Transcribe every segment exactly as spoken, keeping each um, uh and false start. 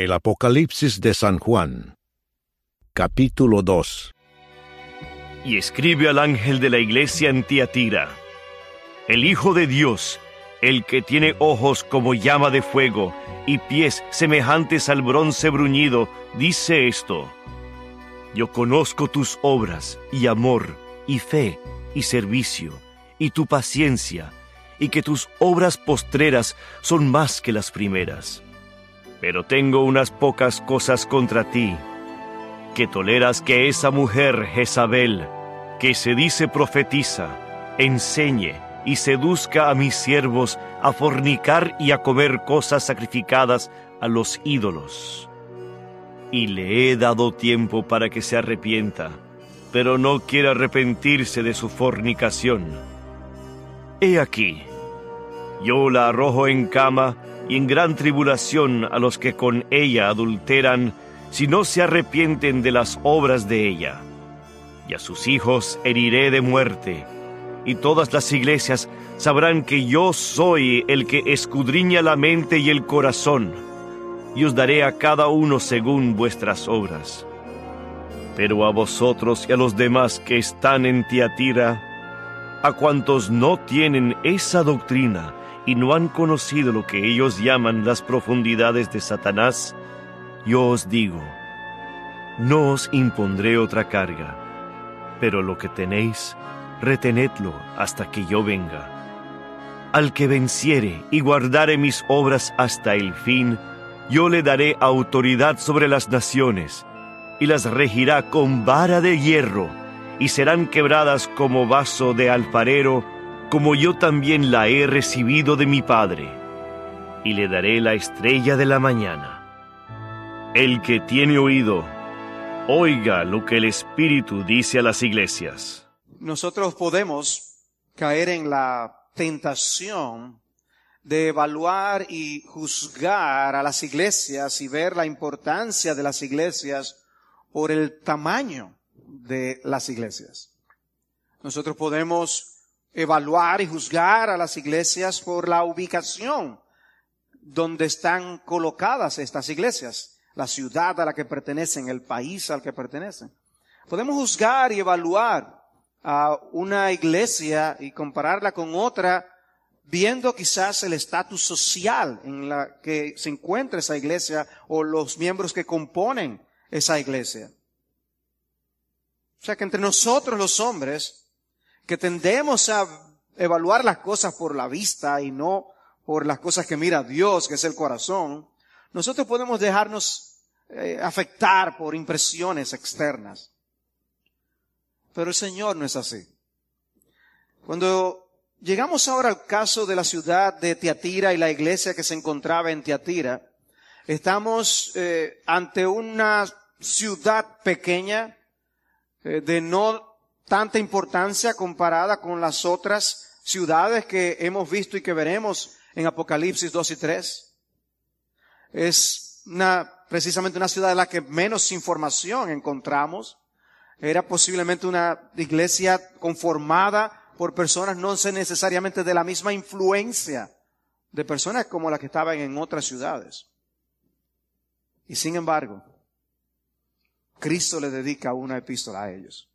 El Apocalipsis de San Juan. Capítulo dos. Y escribe al ángel de la iglesia en Tiatira: el Hijo de Dios, el que tiene ojos como llama de fuego y pies semejantes al bronce bruñido, dice esto: yo conozco tus obras y amor y fe y servicio y tu paciencia, y que tus obras postreras son más que las primeras. Pero tengo unas pocas cosas contra ti, que toleras que esa mujer Jezabel, que se dice profetiza, enseñe y seduzca a mis siervos a fornicar y a comer cosas sacrificadas a los ídolos. Y le he dado tiempo para que se arrepienta, pero no quiere arrepentirse de su fornicación. He aquí, yo la arrojo en cama y en gran tribulación a los que con ella adulteran, si no se arrepienten de las obras de ella. Y a sus hijos heriré de muerte, y todas las iglesias sabrán que yo soy el que escudriña la mente y el corazón, y os daré a cada uno según vuestras obras. Pero a vosotros y a los demás que están en Tiatira, a cuantos no tienen esa doctrina y no han conocido lo que ellos llaman las profundidades de Satanás, yo os digo, no os impondré otra carga, pero lo que tenéis, retenedlo hasta que yo venga. Al que venciere y guardare mis obras hasta el fin, yo le daré autoridad sobre las naciones, y las regirá con vara de hierro, y serán quebradas como vaso de alfarero, como yo también la he recibido de mi Padre, y le daré la estrella de la mañana. El que tiene oído, oiga lo que el Espíritu dice a las iglesias. Nosotros podemos caer en la tentación de evaluar y juzgar a las iglesias y ver la importancia de las iglesias por el tamaño de las iglesias. Nosotros podemos evaluar y juzgar a las iglesias por la ubicación donde están colocadas estas iglesias, la ciudad a la que pertenecen, el país al que pertenecen. Podemos juzgar y evaluar a una iglesia y compararla con otra, viendo quizás el estatus social en la que se encuentra esa iglesia o los miembros que componen esa iglesia. O sea que entre nosotros los hombres, que tendemos a evaluar las cosas por la vista y no por las cosas que mira Dios, que es el corazón, nosotros podemos dejarnos eh, afectar por impresiones externas. Pero el Señor no es así. Cuando llegamos ahora al caso de la ciudad de Tiatira y la iglesia que se encontraba en Tiatira, estamos eh, ante una ciudad pequeña, eh, de no tanta importancia comparada con las otras ciudades que hemos visto y que veremos en Apocalipsis dos y tres. Es una, precisamente una ciudad en la que menos información encontramos. Era posiblemente una iglesia conformada por personas no necesariamente de la misma influencia de personas como las que estaban en otras ciudades. Y sin embargo, Cristo le dedica una epístola a ellos.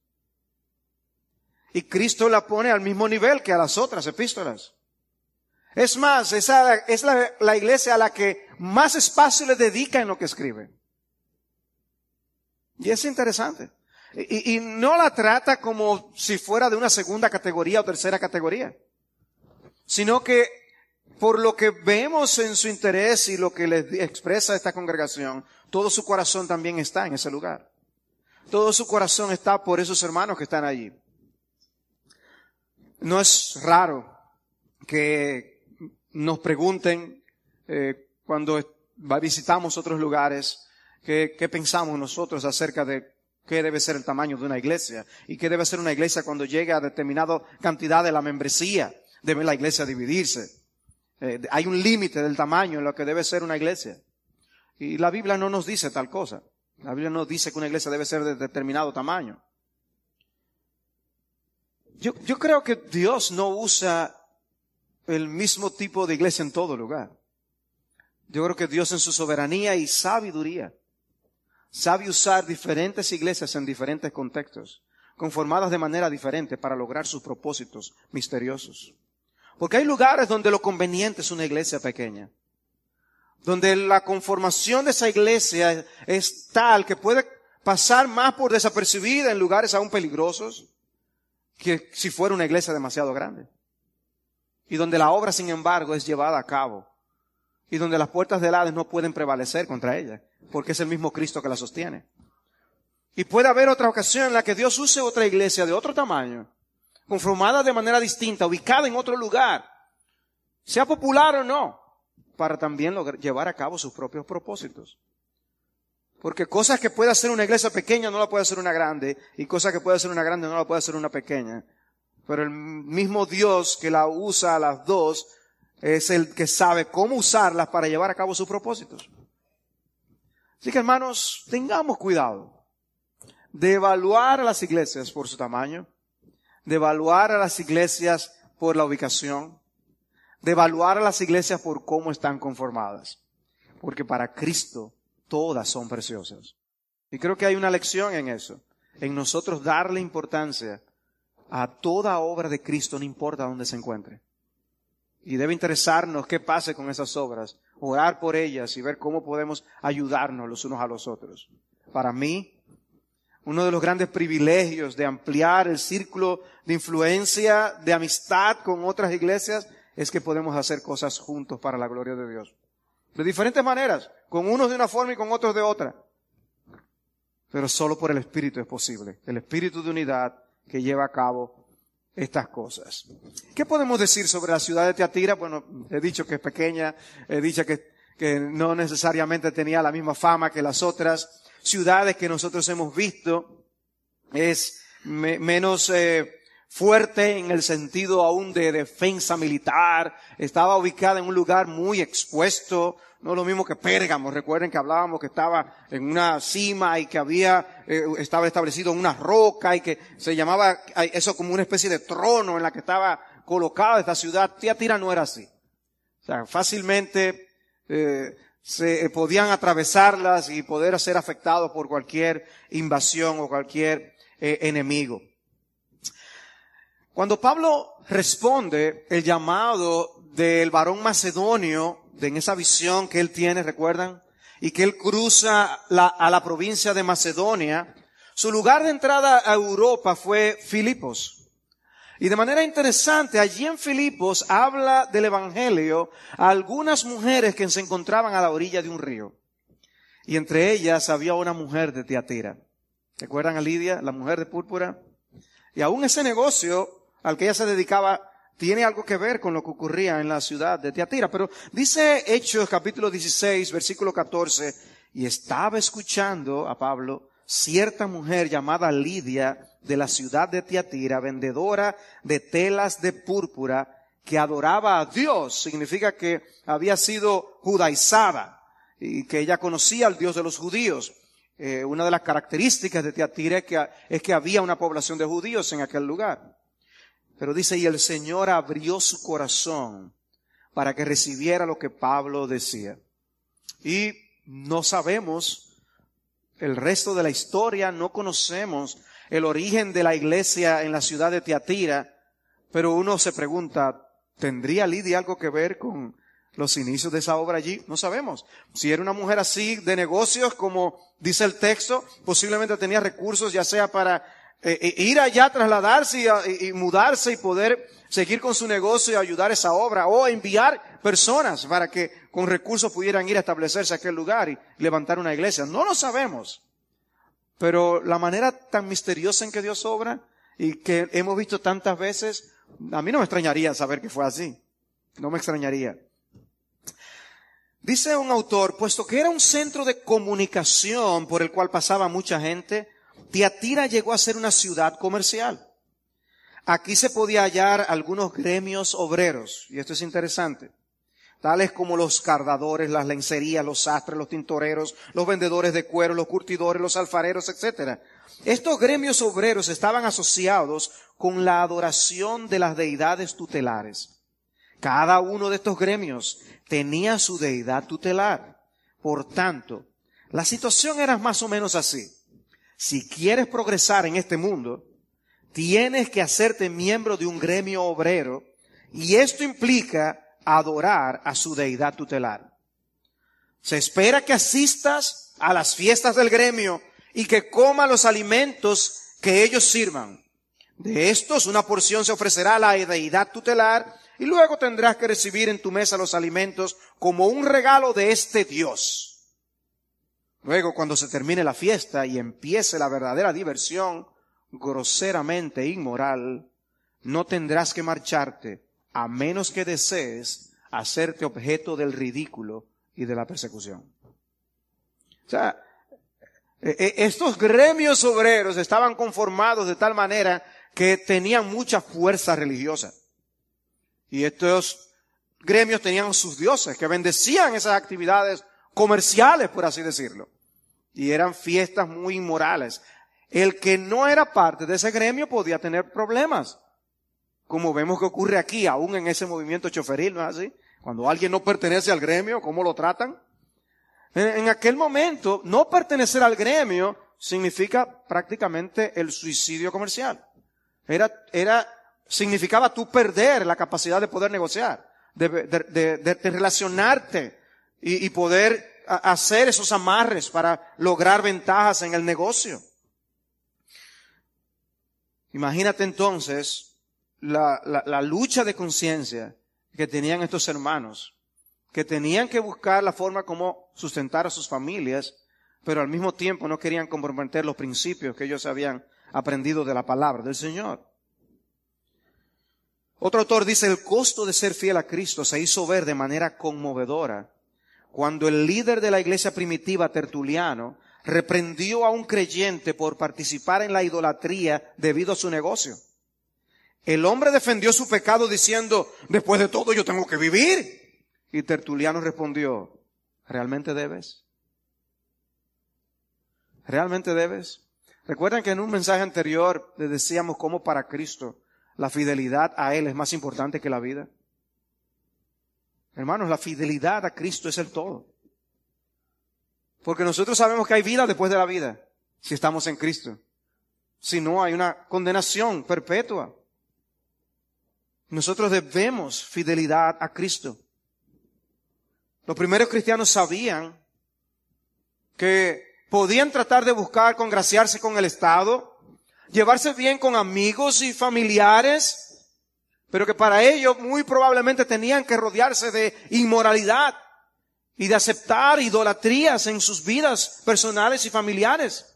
Y Cristo la pone al mismo nivel que a las otras epístolas. Es más, esa es la, la iglesia a la que más espacio le dedica en lo que escribe. Y es interesante. Y, y no la trata como si fuera de una segunda categoría o tercera categoría, sino que por lo que vemos en su interés y lo que le expresa esta congregación, todo su corazón también está en ese lugar. Todo su corazón está por esos hermanos que están allí. No es raro que nos pregunten eh, cuando visitamos otros lugares qué, qué pensamos nosotros acerca de qué debe ser el tamaño de una iglesia y qué debe ser una iglesia cuando llegue a determinada cantidad de la membresía. Debe la iglesia dividirse. Eh, hay un límite del tamaño en lo que debe ser una iglesia. Y la Biblia no nos dice tal cosa. La Biblia no dice que una iglesia debe ser de determinado tamaño. Yo, yo creo que Dios no usa el mismo tipo de iglesia en todo lugar. Yo creo que Dios en su soberanía y sabiduría sabe usar diferentes iglesias en diferentes contextos, conformadas de manera diferente para lograr sus propósitos misteriosos. Porque hay lugares donde lo conveniente es una iglesia pequeña, donde la conformación de esa iglesia es tal que puede pasar más por desapercibida en lugares aún peligrosos que si fuera una iglesia demasiado grande. Y donde la obra, sin embargo, es llevada a cabo. Y donde las puertas del Hades no pueden prevalecer contra ella, porque es el mismo Cristo que la sostiene. Y puede haber otra ocasión en la que Dios use otra iglesia de otro tamaño, conformada de manera distinta, ubicada en otro lugar, sea popular o no, para también lograr, llevar a cabo sus propios propósitos. Porque cosas que puede hacer una iglesia pequeña no la puede hacer una grande, y cosas que puede hacer una grande no la puede hacer una pequeña. Pero el mismo Dios que la usa a las dos es el que sabe cómo usarlas para llevar a cabo sus propósitos. Así que, hermanos, tengamos cuidado de evaluar a las iglesias por su tamaño, de evaluar a las iglesias por la ubicación, de evaluar a las iglesias por cómo están conformadas. Porque para Cristo todas son preciosas. Y creo que hay una lección en eso, en nosotros darle importancia a toda obra de Cristo, no importa dónde se encuentre. Y debe interesarnos qué pase con esas obras, orar por ellas y ver cómo podemos ayudarnos los unos a los otros. Para mí, uno de los grandes privilegios de ampliar el círculo de influencia, de amistad con otras iglesias, es que podemos hacer cosas juntos para la gloria de Dios. De diferentes maneras, con unos de una forma y con otros de otra. Pero solo por el Espíritu es posible. El Espíritu de unidad que lleva a cabo estas cosas. ¿Qué podemos decir sobre la ciudad de Tiatira? Bueno, he dicho que es pequeña, he dicho que, que no necesariamente tenía la misma fama que las otras ciudades que nosotros hemos visto. Es me, menos eh, fuerte en el sentido aún de defensa militar. Estaba ubicada en un lugar muy expuesto. No es lo mismo que Pérgamo. Recuerden que hablábamos que estaba en una cima y que había, eh, estaba establecido en una roca y que se llamaba eso como una especie de trono en la que estaba colocada esta ciudad. Tiatira no era así. O sea, fácilmente eh, se eh, podían atravesarlas y poder ser afectados por cualquier invasión o cualquier eh, enemigo. Cuando Pablo responde el llamado del varón macedonio, en esa visión que él tiene, ¿recuerdan? Y que él cruza la, a la provincia de Macedonia, su lugar de entrada a Europa fue Filipos. Y de manera interesante, allí en Filipos habla del Evangelio a algunas mujeres que se encontraban a la orilla de un río. Y entre ellas había una mujer de Tiatira. ¿Recuerdan a Lidia, la mujer de púrpura? Y aún ese negocio al que ella se dedicaba tiene algo que ver con lo que ocurría en la ciudad de Tiatira. Pero dice Hechos capítulo dieciséis, versículo catorce, y estaba escuchando a Pablo cierta mujer llamada Lidia de la ciudad de Tiatira, vendedora de telas de púrpura, que adoraba a Dios. Significa que había sido judaizada y que ella conocía al Dios de los judíos. Eh, una de las características de Tiatira es que, es que había una población de judíos en aquel lugar. Pero dice, y el Señor abrió su corazón para que recibiera lo que Pablo decía. Y no sabemos el resto de la historia, no conocemos el origen de la iglesia en la ciudad de Tiatira, pero uno se pregunta, ¿tendría Lidia algo que ver con los inicios de esa obra allí? No sabemos. Si era una mujer así de negocios, como dice el texto, posiblemente tenía recursos ya sea para Eh, ir allá, trasladarse y, y, y mudarse y poder seguir con su negocio y ayudar a esa obra, o enviar personas para que con recursos pudieran ir a establecerse a aquel lugar y levantar una iglesia. No lo sabemos, pero la manera tan misteriosa en que Dios obra y que hemos visto tantas veces, a mí no me extrañaría saber que fue así, no me extrañaría. Dice un autor, puesto que era un centro de comunicación por el cual pasaba mucha gente, Tiatira llegó a ser una ciudad comercial. Aquí se podía hallar algunos gremios obreros, y esto es interesante, tales como los cardadores, las lencerías, los sastres, los tintoreros, los vendedores de cuero, los curtidores, los alfareros, etcétera. Estos gremios obreros estaban asociados con la adoración de las deidades tutelares, Cada uno de estos gremios tenía su deidad tutelar. Por tanto, la situación era más o menos así. Si quieres progresar en este mundo, tienes que hacerte miembro de un gremio obrero, y esto implica adorar a su deidad tutelar. Se espera que asistas a las fiestas del gremio y que comas los alimentos que ellos sirvan. De estos, una porción se ofrecerá a la deidad tutelar, y luego tendrás que recibir en tu mesa los alimentos como un regalo de este Dios. Luego, cuando se termine la fiesta y empiece la verdadera diversión, groseramente inmoral, no tendrás que marcharte, a menos que desees hacerte objeto del ridículo y de la persecución. O sea, estos gremios obreros estaban conformados de tal manera que tenían mucha fuerza religiosa. Y estos gremios tenían sus dioses que bendecían esas actividades comerciales, por así decirlo. Y eran fiestas muy inmorales. El que no era parte de ese gremio podía tener problemas, como vemos que ocurre aquí, aún en ese movimiento choferil, ¿no es así? Cuando alguien no pertenece al gremio, ¿cómo lo tratan? En, en aquel momento, no pertenecer al gremio significa prácticamente el suicidio comercial. Era, era, significaba tú perder la capacidad de poder negociar, de, de, de, de, de relacionarte y, y poder a, hacer esos amarres para lograr ventajas en el negocio. Imagínate entonces la, la, la lucha de conciencia que tenían estos hermanos, que tenían que buscar la forma como sustentar a sus familias, pero al mismo tiempo no querían comprometer los principios que ellos habían aprendido de la palabra del Señor. Otro autor dice, el costo de ser fiel a Cristo se hizo ver de manera conmovedora cuando el líder de la iglesia primitiva, Tertuliano, reprendió a un creyente por participar en la idolatría debido a su negocio. El hombre defendió su pecado diciendo, después de todo yo tengo que vivir. Y Tertuliano respondió, ¿realmente debes? ¿Realmente debes? Recuerdan que en un mensaje anterior les decíamos cómo para Cristo la fidelidad a Él es más importante que la vida. Hermanos, la fidelidad a Cristo es el todo. Porque nosotros sabemos que hay vida después de la vida, si estamos en Cristo. Si no, hay una condenación perpetua. Nosotros debemos fidelidad a Cristo. Los primeros cristianos sabían que podían tratar de buscar congraciarse con el Estado, llevarse bien con amigos y familiares, pero que para ello muy probablemente tenían que rodearse de inmoralidad y de aceptar idolatrías en sus vidas personales y familiares.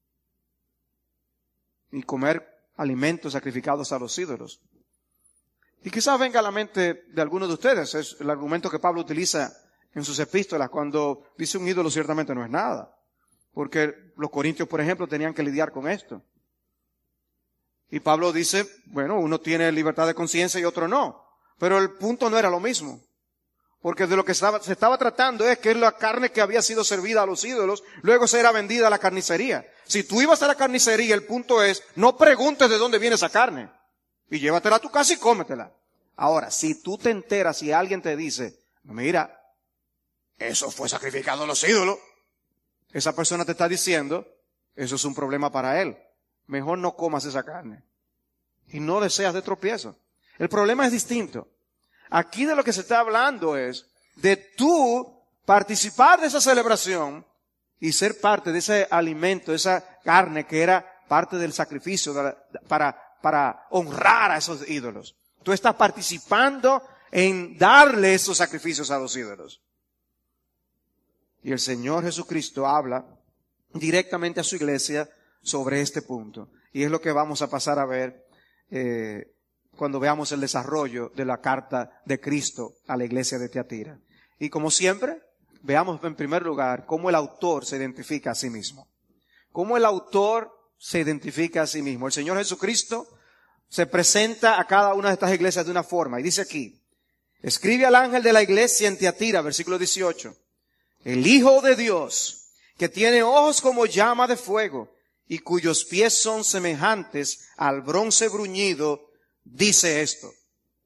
Y comer alimentos sacrificados a los ídolos. Y quizás venga a la mente de algunos de ustedes, es el argumento que Pablo utiliza en sus epístolas cuando dice un ídolo ciertamente no es nada. Porque los corintios, por ejemplo, tenían que lidiar con esto. Y Pablo dice, bueno, uno tiene libertad de conciencia y otro no. Pero el punto no era lo mismo. Porque de lo que estaba, se estaba tratando es que la carne que había sido servida a los ídolos, luego se era vendida a la carnicería. Si tú ibas a la carnicería, el punto es, no preguntes de dónde viene esa carne. Y llévatela a tu casa y cómetela. Ahora, si tú te enteras y alguien te dice, mira, eso fue sacrificado a los ídolos, esa persona te está diciendo, eso es un problema para él. Mejor no comas esa carne. Y no deseas de tropiezo. El problema es distinto. Aquí de lo que se está hablando es de tú participar de esa celebración y ser parte de ese alimento, de esa carne que era parte del sacrificio de la, para, para honrar a esos ídolos. Tú estás participando en darle esos sacrificios a los ídolos. Y el Señor Jesucristo habla directamente a su iglesia sobre este punto. Y es lo que vamos a pasar a ver eh, cuando veamos el desarrollo de la carta de Cristo a la iglesia de Tiatira. Y como siempre, veamos en primer lugar cómo el autor se identifica a sí mismo. Cómo el autor se identifica a sí mismo. El Señor Jesucristo se presenta a cada una de estas iglesias de una forma. Y dice aquí, escribe al ángel de la iglesia en Tiatira, versículo dieciocho. El Hijo de Dios, que tiene ojos como llama de fuego y cuyos pies son semejantes al bronce bruñido, dice esto.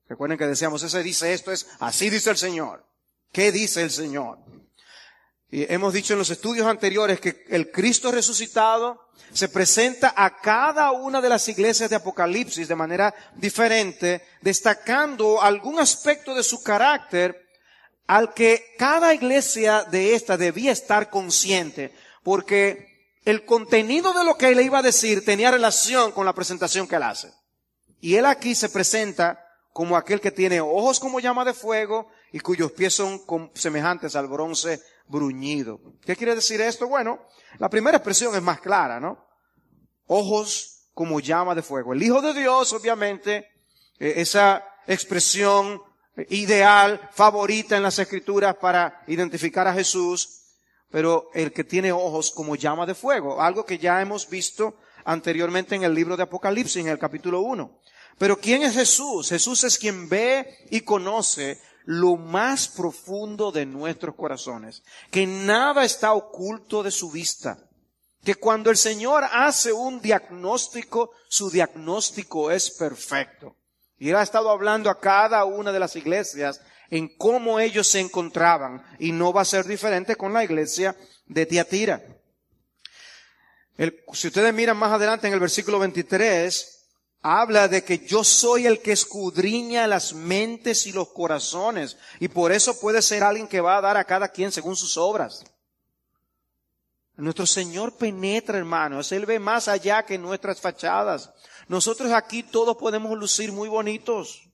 Recuerden que decíamos, ese dice esto, es así dice el Señor. ¿Qué dice el Señor? Y hemos dicho en los estudios anteriores que el Cristo resucitado se presenta a cada una de las iglesias de Apocalipsis de manera diferente, destacando algún aspecto de su carácter al que cada iglesia de esta debía estar consciente, porque el contenido de lo que él le iba a decir tenía relación con la presentación que él hace. Y él aquí se presenta como aquel que tiene ojos como llama de fuego y cuyos pies son semejantes al bronce bruñido. ¿Qué quiere decir esto? Bueno, la primera expresión es más clara, ¿no? Ojos como llama de fuego. El Hijo de Dios, obviamente, eh, esa expresión ideal, favorita en las Escrituras para identificar a Jesús, pero el que tiene ojos como llama de fuego, algo que ya hemos visto anteriormente en el libro de Apocalipsis, en el capítulo uno. Pero ¿quién es Jesús? Jesús es quien ve y conoce lo más profundo de nuestros corazones, que nada está oculto de su vista, que cuando el Señor hace un diagnóstico, su diagnóstico es perfecto. Y él ha estado hablando a cada una de las iglesias en cómo ellos se encontraban, y no va a ser diferente con la iglesia de Tiatira. El, si ustedes miran más adelante en el versículo veintitrés, habla de que yo soy el que escudriña las mentes y los corazones, y por eso puede ser alguien que va a dar a cada quien según sus obras. Nuestro Señor penetra, hermanos, Él ve más allá que nuestras fachadas. Nosotros aquí todos podemos lucir muy bonitos,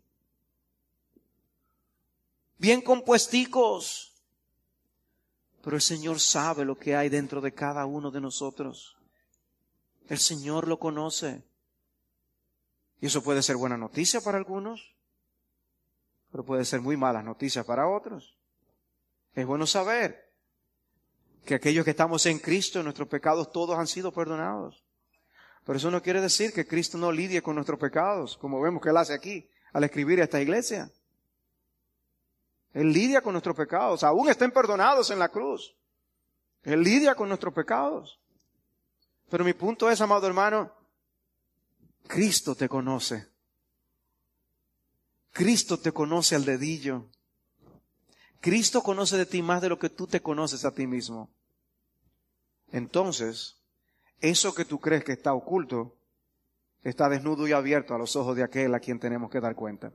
bien compuesticos, pero el Señor sabe lo que hay dentro de cada uno de nosotros. El Señor lo conoce. Y eso puede ser buena noticia para algunos, pero puede ser muy mala noticia para otros. Es bueno saber que aquellos que estamos en Cristo, nuestros pecados todos han sido perdonados. Pero eso no quiere decir que Cristo no lidie con nuestros pecados, como vemos que Él hace aquí al escribir a esta iglesia. Él lidia con nuestros pecados, aún estén perdonados en la cruz. Él lidia con nuestros pecados. Pero mi punto es, amado hermano, Cristo te conoce. Cristo te conoce al dedillo. Cristo conoce de ti más de lo que tú te conoces a ti mismo. Entonces, eso que tú crees que está oculto, está desnudo y abierto a los ojos de aquel a quien tenemos que dar cuenta.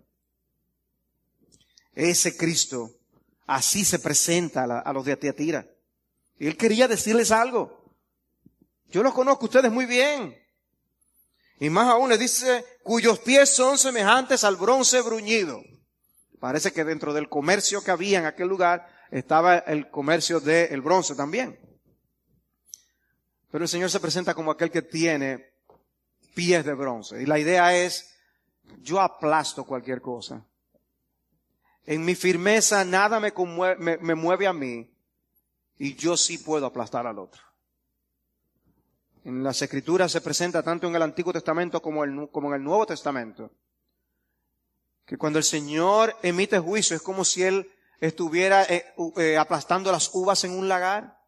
Ese Cristo, así se presenta a, la, a los de Tiatira. Y Él quería decirles algo. Yo los conozco a ustedes muy bien. Y más aún les dice, cuyos pies son semejantes al bronce bruñido. Parece que dentro del comercio que había en aquel lugar estaba el comercio del bronce también. Pero el Señor se presenta como aquel que tiene pies de bronce. Y la idea es, yo aplasto cualquier cosa. En mi firmeza nada me, conmueve, me, me mueve a mí, y yo sí puedo aplastar al otro. En las Escrituras se presenta tanto en el Antiguo Testamento como, el, como en el Nuevo Testamento, que cuando el Señor emite juicio es como si Él estuviera eh, eh, aplastando las uvas en un lagar,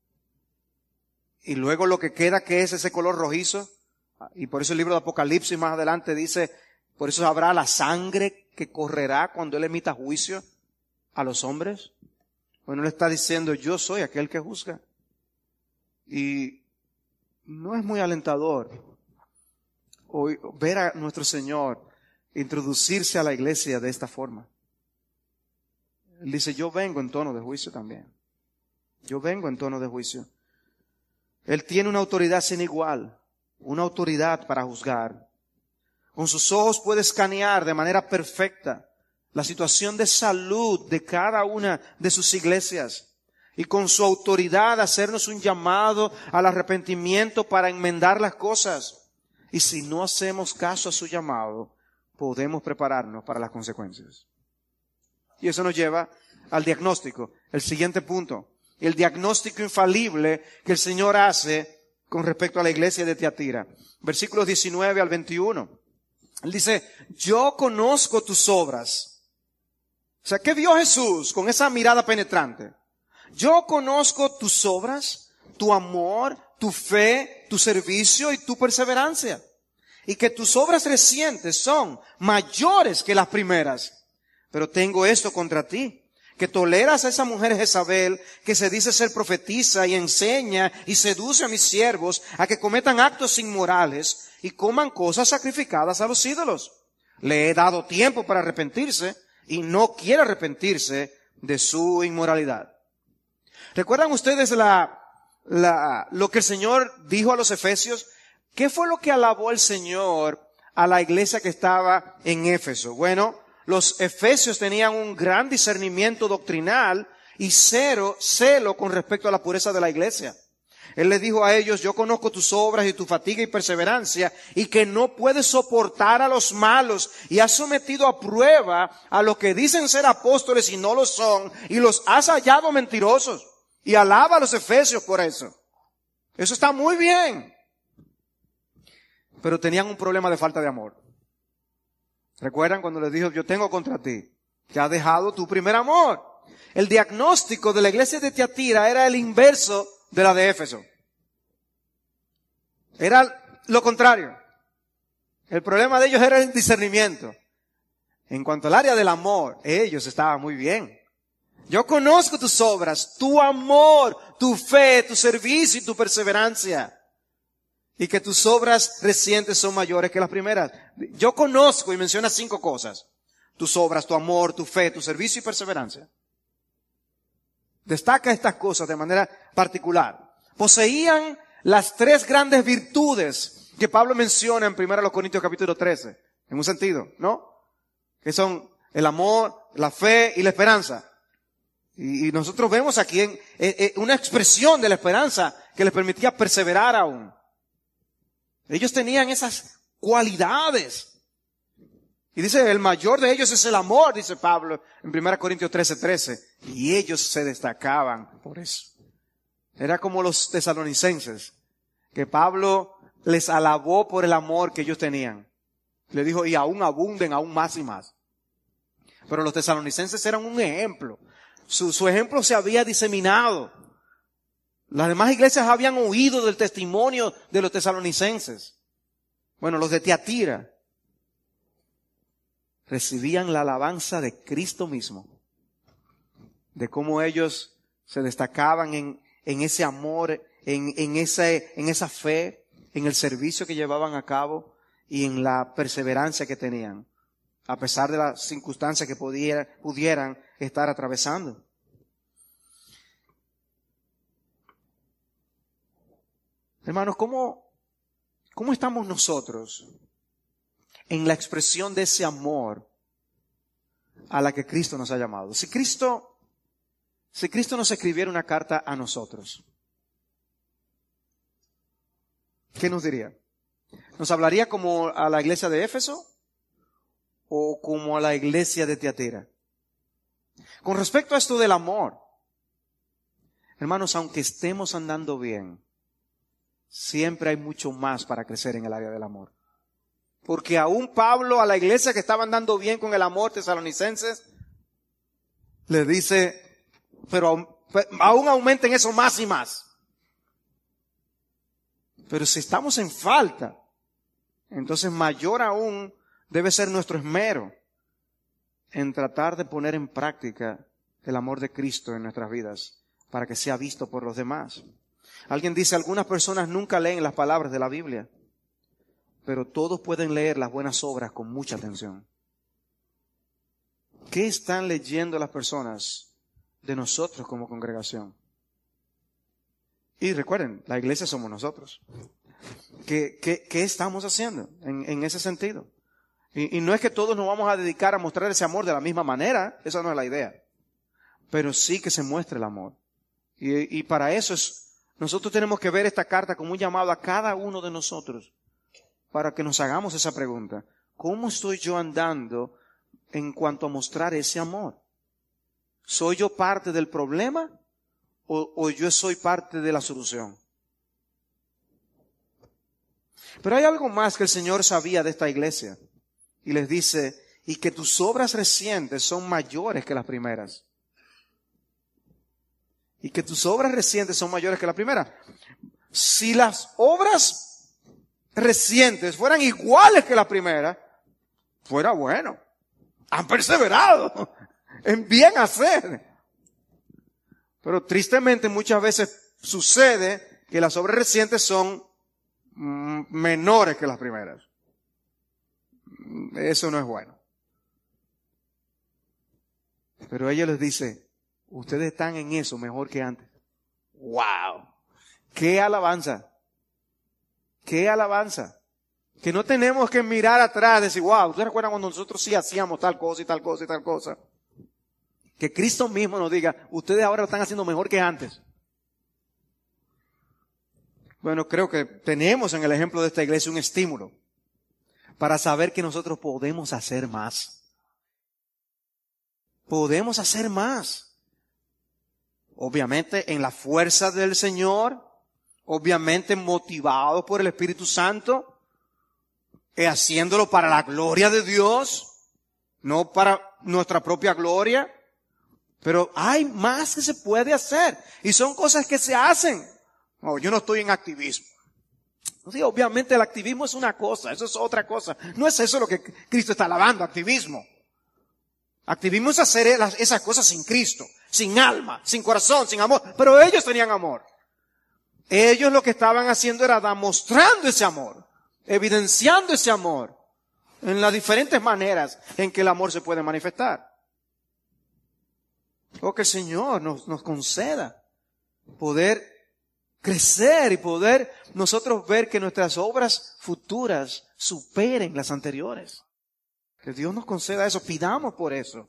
y luego lo que queda, que es ese color rojizo. Y por eso el libro de Apocalipsis más adelante dice, por eso habrá la sangre que correrá cuando Él emita juicio a los hombres. Bueno, Él está diciendo, yo soy aquel que juzga. Y no es muy alentador hoy ver a nuestro Señor introducirse a la iglesia de esta forma. Él dice, yo vengo en tono de juicio también. Yo vengo en tono de juicio. Él tiene una autoridad sin igual, una autoridad para juzgar. Con sus ojos puede escanear de manera perfecta la situación de salud de cada una de sus iglesias. Y con su autoridad hacernos un llamado al arrepentimiento para enmendar las cosas. Y si no hacemos caso a su llamado, podemos prepararnos para las consecuencias. Y eso nos lleva al diagnóstico. El siguiente punto. El diagnóstico infalible que el Señor hace con respecto a la iglesia de Tiatira. Versículos diecinueve al veintiuno. Él dice, yo conozco tus obras. O sea, ¿qué vio Jesús con esa mirada penetrante? Yo conozco tus obras, tu amor, tu fe, tu servicio y tu perseverancia. y que tus obras recientes son mayores que las primeras. Pero tengo esto contra ti, que toleras a esa mujer Jezabel, que se dice ser profetisa y enseña y seduce a mis siervos a que cometan actos inmorales y coman cosas sacrificadas a los ídolos. Le he dado tiempo para arrepentirse y no quiere arrepentirse de su inmoralidad. ¿Recuerdan ustedes la, la, lo que el Señor dijo a los efesios? ¿Qué fue lo que alabó el Señor a la iglesia que estaba en Éfeso? Bueno, los efesios tenían un gran discernimiento doctrinal y cero celo con respecto a la pureza de la iglesia. Él les dijo a ellos, yo conozco tus obras y tu fatiga y perseverancia, y que no puedes soportar a los malos, y has sometido a prueba a los que dicen ser apóstoles y no lo son, y los has hallado mentirosos. Y alaba a los efesios por eso. Eso está muy bien. Pero tenían un problema de falta de amor. ¿Recuerdan cuando les dijo, yo tengo contra ti, que has dejado tu primer amor? El diagnóstico de la iglesia de Tiatira era el inverso de la de Éfeso. Era lo contrario. El problema de ellos era el discernimiento. En cuanto al área del amor, ellos estaban muy bien. Yo conozco tus obras, tu amor, tu fe, tu servicio y tu perseverancia. Y que tus obras recientes son mayores que las primeras. Yo conozco, y menciona cinco cosas. Tus obras, tu amor, tu fe, tu servicio y perseverancia. Destaca estas cosas de manera particular. Poseían las tres grandes virtudes que Pablo menciona en primera Corintios capítulo trece. En un sentido, ¿no? Que son el amor, la fe y la esperanza. Y, y nosotros vemos aquí en, en, en una expresión de la esperanza que les permitía perseverar aún. Ellos tenían esas cualidades. Y dice, el mayor de ellos es el amor, dice Pablo en primera Corintios trece, trece. Y ellos se destacaban por eso. Era como los tesalonicenses, que Pablo les alabó por el amor que ellos tenían. Le dijo, y aún abunden, aún más y más. Pero los tesalonicenses eran un ejemplo. Su, su ejemplo se había diseminado. Las demás iglesias habían oído del testimonio de los tesalonicenses. Bueno, los de Tiatira recibían la alabanza de Cristo mismo, de cómo ellos se destacaban en, en ese amor, en, en, ese, en esa fe, en el servicio que llevaban a cabo y en la perseverancia que tenían, a pesar de las circunstancias que pudiera, pudieran estar atravesando. Hermanos, ¿cómo, cómo estamos nosotros en la expresión de ese amor a la que Cristo nos ha llamado? Si Cristo, si Cristo nos escribiera una carta a nosotros, ¿qué nos diría? ¿Nos hablaría como a la iglesia de Éfeso o como a la iglesia de Tiatira? Con respecto a esto del amor, hermanos, aunque estemos andando bien, siempre hay mucho más para crecer en el área del amor. Porque aún Pablo a la iglesia que estaba andando bien con el amor tesalonicenses, le dice, pero aún aumenten eso más y más. Pero si estamos en falta, entonces mayor aún debe ser nuestro esmero en tratar de poner en práctica el amor de Cristo en nuestras vidas para que sea visto por los demás. Alguien dice, algunas personas nunca leen las palabras de la Biblia, pero todos pueden leer las buenas obras con mucha atención. ¿Qué están leyendo las personas de nosotros como congregación? Y recuerden, la iglesia somos nosotros. ¿Qué, qué, qué estamos haciendo en, en ese sentido? Y, y no es que todos nos vamos a dedicar a mostrar ese amor de la misma manera, esa no es la idea. Pero sí que se muestre el amor. Y, y para eso es, nosotros tenemos que ver esta carta como un llamado a cada uno de nosotros para que nos hagamos esa pregunta. ¿Cómo estoy yo andando en cuanto a mostrar ese amor? ¿Soy yo parte del problema o, o yo soy parte de la solución? Pero hay algo más que el Señor sabía de esta iglesia. Y les dice, y que tus obras recientes son mayores que las primeras. Y que tus obras recientes son mayores que las primeras. Si las obras recientes fueran iguales que las primeras, fuera bueno. Han perseverado en bien hacer. Pero tristemente muchas veces sucede que las obras recientes son mm, menores que las primeras. Eso no es bueno. Pero ella les dice, ustedes están en eso mejor que antes. ¡Wow! ¡Qué alabanza! ¡Qué alabanza! Que no tenemos que mirar atrás y decir, wow, ¿ustedes recuerdan cuando nosotros sí hacíamos tal cosa y tal cosa y tal cosa? Que Cristo mismo nos diga, ustedes ahora lo están haciendo mejor que antes. Bueno, creo que tenemos en el ejemplo de esta iglesia un estímulo para saber que nosotros podemos hacer más. Podemos hacer más. Obviamente en la fuerza del Señor, obviamente motivados por el Espíritu Santo, y haciéndolo para la gloria de Dios, no para nuestra propia gloria. Pero hay más que se puede hacer. Y son cosas que se hacen. No, yo no estoy en activismo. Sí, obviamente el activismo es una cosa, eso es otra cosa. No es eso lo que Cristo está alabando, activismo. Activismo es hacer esas cosas sin Cristo, sin alma, sin corazón, sin amor. Pero ellos tenían amor. Ellos lo que estaban haciendo era demostrando ese amor, evidenciando ese amor en las diferentes maneras en que el amor se puede manifestar. O que el Señor nos, nos conceda poder crecer y poder nosotros ver que nuestras obras futuras superen las anteriores. Que Dios nos conceda eso, pidamos por eso.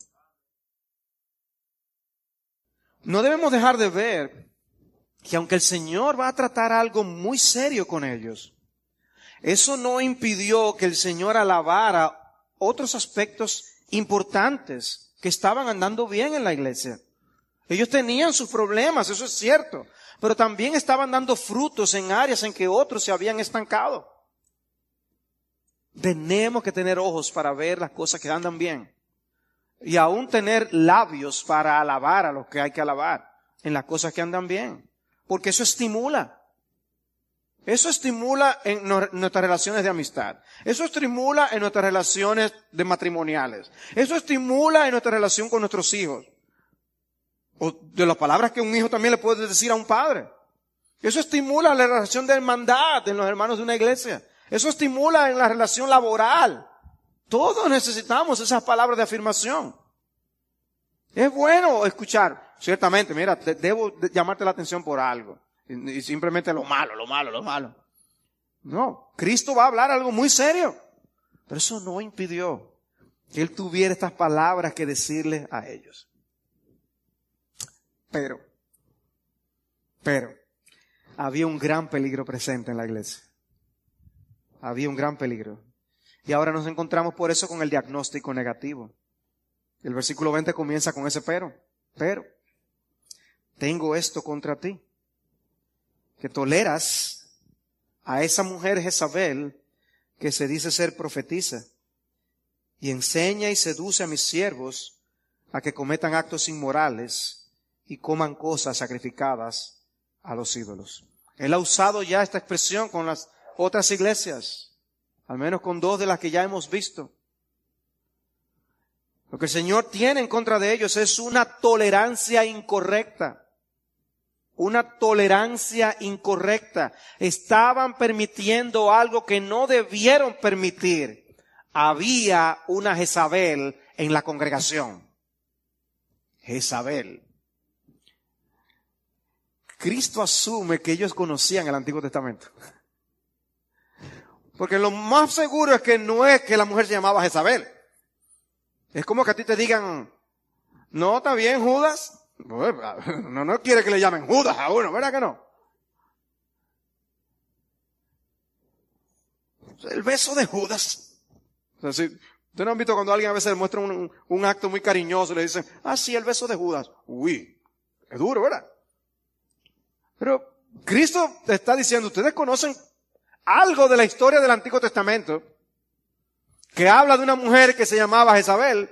No debemos dejar de ver que aunque el Señor va a tratar algo muy serio con ellos, eso no impidió que el Señor alabara otros aspectos importantes que estaban andando bien en la iglesia. Ellos tenían sus problemas, eso es cierto, pero también estaban dando frutos en áreas en que otros se habían estancado. Tenemos que tener ojos para ver las cosas que andan bien y aún tener labios para alabar a los que hay que alabar en las cosas que andan bien, porque eso estimula. Eso estimula en nuestras relaciones de amistad. Eso estimula en nuestras relaciones de matrimoniales. Eso estimula en nuestra relación con nuestros hijos. O de las palabras que un hijo también le puede decir a un padre. Eso estimula la relación de hermandad en los hermanos de una iglesia. Eso estimula en la relación laboral. Todos necesitamos esas palabras de afirmación. Es bueno escuchar. Ciertamente, mira, debo llamarte la atención por algo. Y simplemente lo malo, lo malo, lo malo. No, Cristo va a hablar algo muy serio. Pero eso no impidió que Él tuviera estas palabras que decirles a ellos. Pero, pero, había un gran peligro presente en la iglesia. Había un gran peligro. Y ahora nos encontramos por eso con el diagnóstico negativo. El versículo veinte comienza con ese pero. Pero, tengo esto contra ti, que toleras a esa mujer Jezabel que se dice ser profetisa y enseña y seduce a mis siervos a que cometan actos inmorales y coman cosas sacrificadas a los ídolos. Él ha usado ya esta expresión con las otras iglesias, al menos con dos de las que ya hemos visto. Lo que el Señor tiene en contra de ellos es una tolerancia incorrecta. Una tolerancia incorrecta. Estaban permitiendo algo que no debieron permitir. Había una Jezabel en la congregación. Jezabel. Cristo asume que ellos conocían el Antiguo Testamento. Porque lo más seguro es que no es que la mujer se llamaba Jezabel. Es como que a ti te digan, no, está bien Judas. No, no quiere que le llamen Judas a uno, ¿verdad que no? El beso de Judas. O sea, si, ¿ustedes no han visto cuando alguien a veces le muestra un, un acto muy cariñoso y le dicen, ah, sí, el beso de Judas? Uy, es duro, ¿verdad? Pero Cristo te está diciendo, ustedes conocen algo de la historia del Antiguo Testamento que habla de una mujer que se llamaba Jezabel.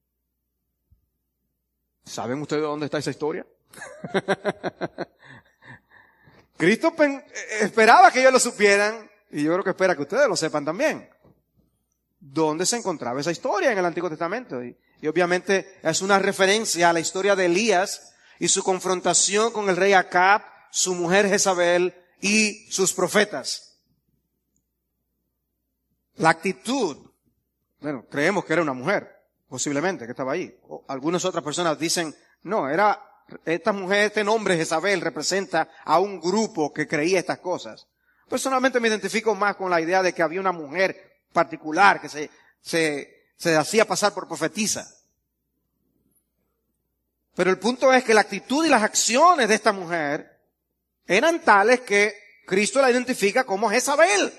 ¿Saben ustedes dónde está esa historia? Cristo pen- esperaba que ellos lo supieran y yo creo que espera que ustedes lo sepan también, dónde se encontraba esa historia en el Antiguo Testamento. Y, y obviamente es una referencia a la historia de Elías y su confrontación con el rey Acab, su mujer Jezabel y sus profetas. La actitud, bueno, creemos que era una mujer, posiblemente, que estaba ahí. O algunas otras personas dicen, no, era esta mujer, este nombre Jezabel representa a un grupo que creía estas cosas. Personalmente me identifico más con la idea de que había una mujer particular que se, se, se hacía pasar por profetisa. Pero el punto es que la actitud y las acciones de esta mujer eran tales que Cristo la identifica como Jezabel.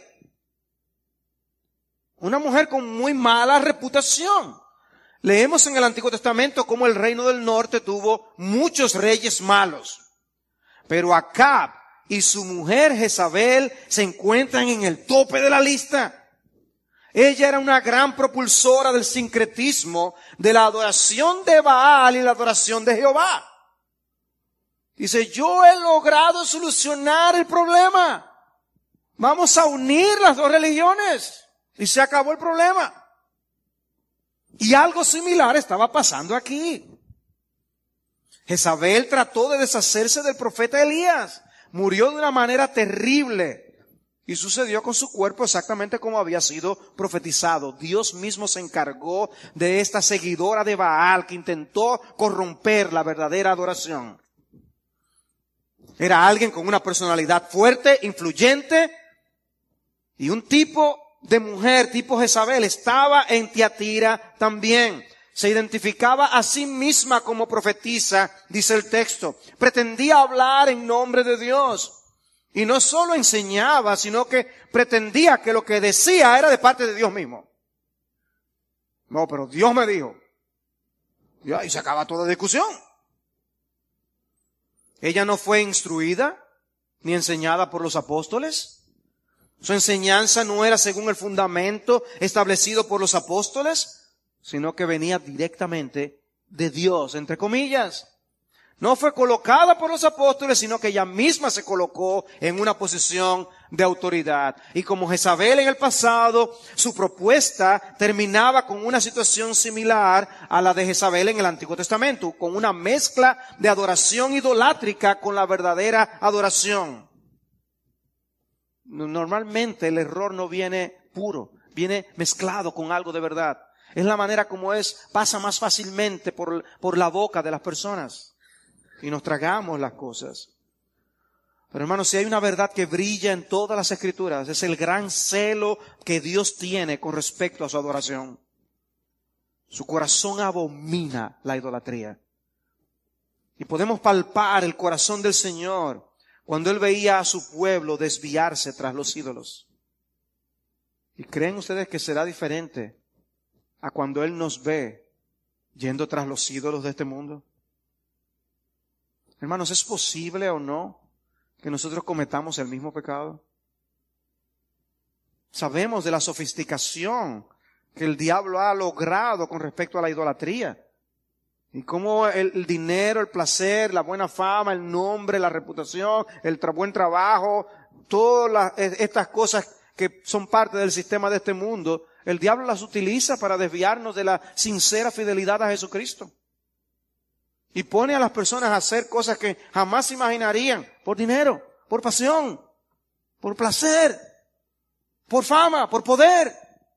Una mujer con muy mala reputación. Leemos en el Antiguo Testamento cómo el reino del norte tuvo muchos reyes malos. Pero Acab y su mujer Jezabel se encuentran en el tope de la lista. Ella era una gran propulsora del sincretismo, de la adoración de Baal y la adoración de Jehová. Dice, yo he logrado solucionar el problema. Vamos a unir las dos religiones. Y se acabó el problema. Y algo similar estaba pasando aquí. Jezabel trató de deshacerse del profeta Elías. Murió de una manera terrible. Y sucedió con su cuerpo exactamente como había sido profetizado. Dios mismo se encargó de esta seguidora de Baal que intentó corromper la verdadera adoración. Era alguien con una personalidad fuerte, influyente, y un tipo de mujer tipo Jezabel estaba en Tiatira también. Se identificaba a sí misma como profetisa, dice el texto. Pretendía hablar en nombre de Dios. Y no solo enseñaba, sino que pretendía que lo que decía era de parte de Dios mismo. No, pero Dios me dijo. Y ahí se acaba toda discusión. Ella no fue instruida ni enseñada por los apóstoles. Su enseñanza no era según el fundamento establecido por los apóstoles, sino que venía directamente de Dios, entre comillas. No fue colocada por los apóstoles, sino que ella misma se colocó en una posición de autoridad. Y como Jezabel en el pasado, su propuesta terminaba con una situación similar a la de Jezabel en el Antiguo Testamento, con una mezcla de adoración idolátrica con la verdadera adoración. Normalmente el error no viene puro, viene mezclado con algo de verdad. Es la manera como es, pasa más fácilmente por, por la boca de las personas. Y nos tragamos las cosas. Pero hermanos, si hay una verdad que brilla en todas las Escrituras, es el gran celo que Dios tiene con respecto a su adoración. Su corazón abomina la idolatría. Y podemos palpar el corazón del Señor cuando Él veía a su pueblo desviarse tras los ídolos. ¿Y creen ustedes que será diferente a cuando Él nos ve yendo tras los ídolos de este mundo? Hermanos, ¿es posible o no que nosotros cometamos el mismo pecado? Sabemos de la sofisticación que el diablo ha logrado con respecto a la idolatría. Y cómo el, el dinero, el placer, la buena fama, el nombre, la reputación, el tra- buen trabajo, todas las, estas cosas que son parte del sistema de este mundo, el diablo las utiliza para desviarnos de la sincera fidelidad a Jesucristo. Y pone a las personas a hacer cosas que jamás imaginarían, por dinero, por pasión, por placer, por fama, por poder.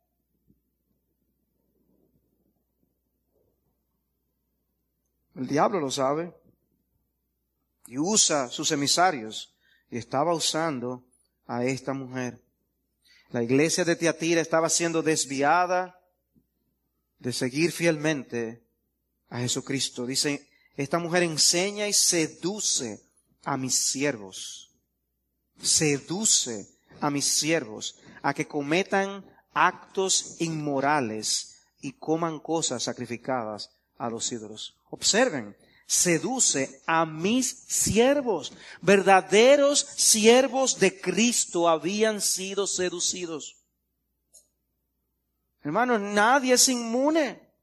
El diablo lo sabe y usa sus emisarios, y estaba usando a esta mujer. La iglesia de Tiatira estaba siendo desviada de seguir fielmente a Jesucristo. Dice, esta mujer enseña y seduce a mis siervos. Seduce a mis siervos a que cometan actos inmorales y coman cosas sacrificadas a los ídolos. Observen, seduce a mis siervos. Verdaderos siervos de Cristo habían sido seducidos. Hermanos, nadie es inmune.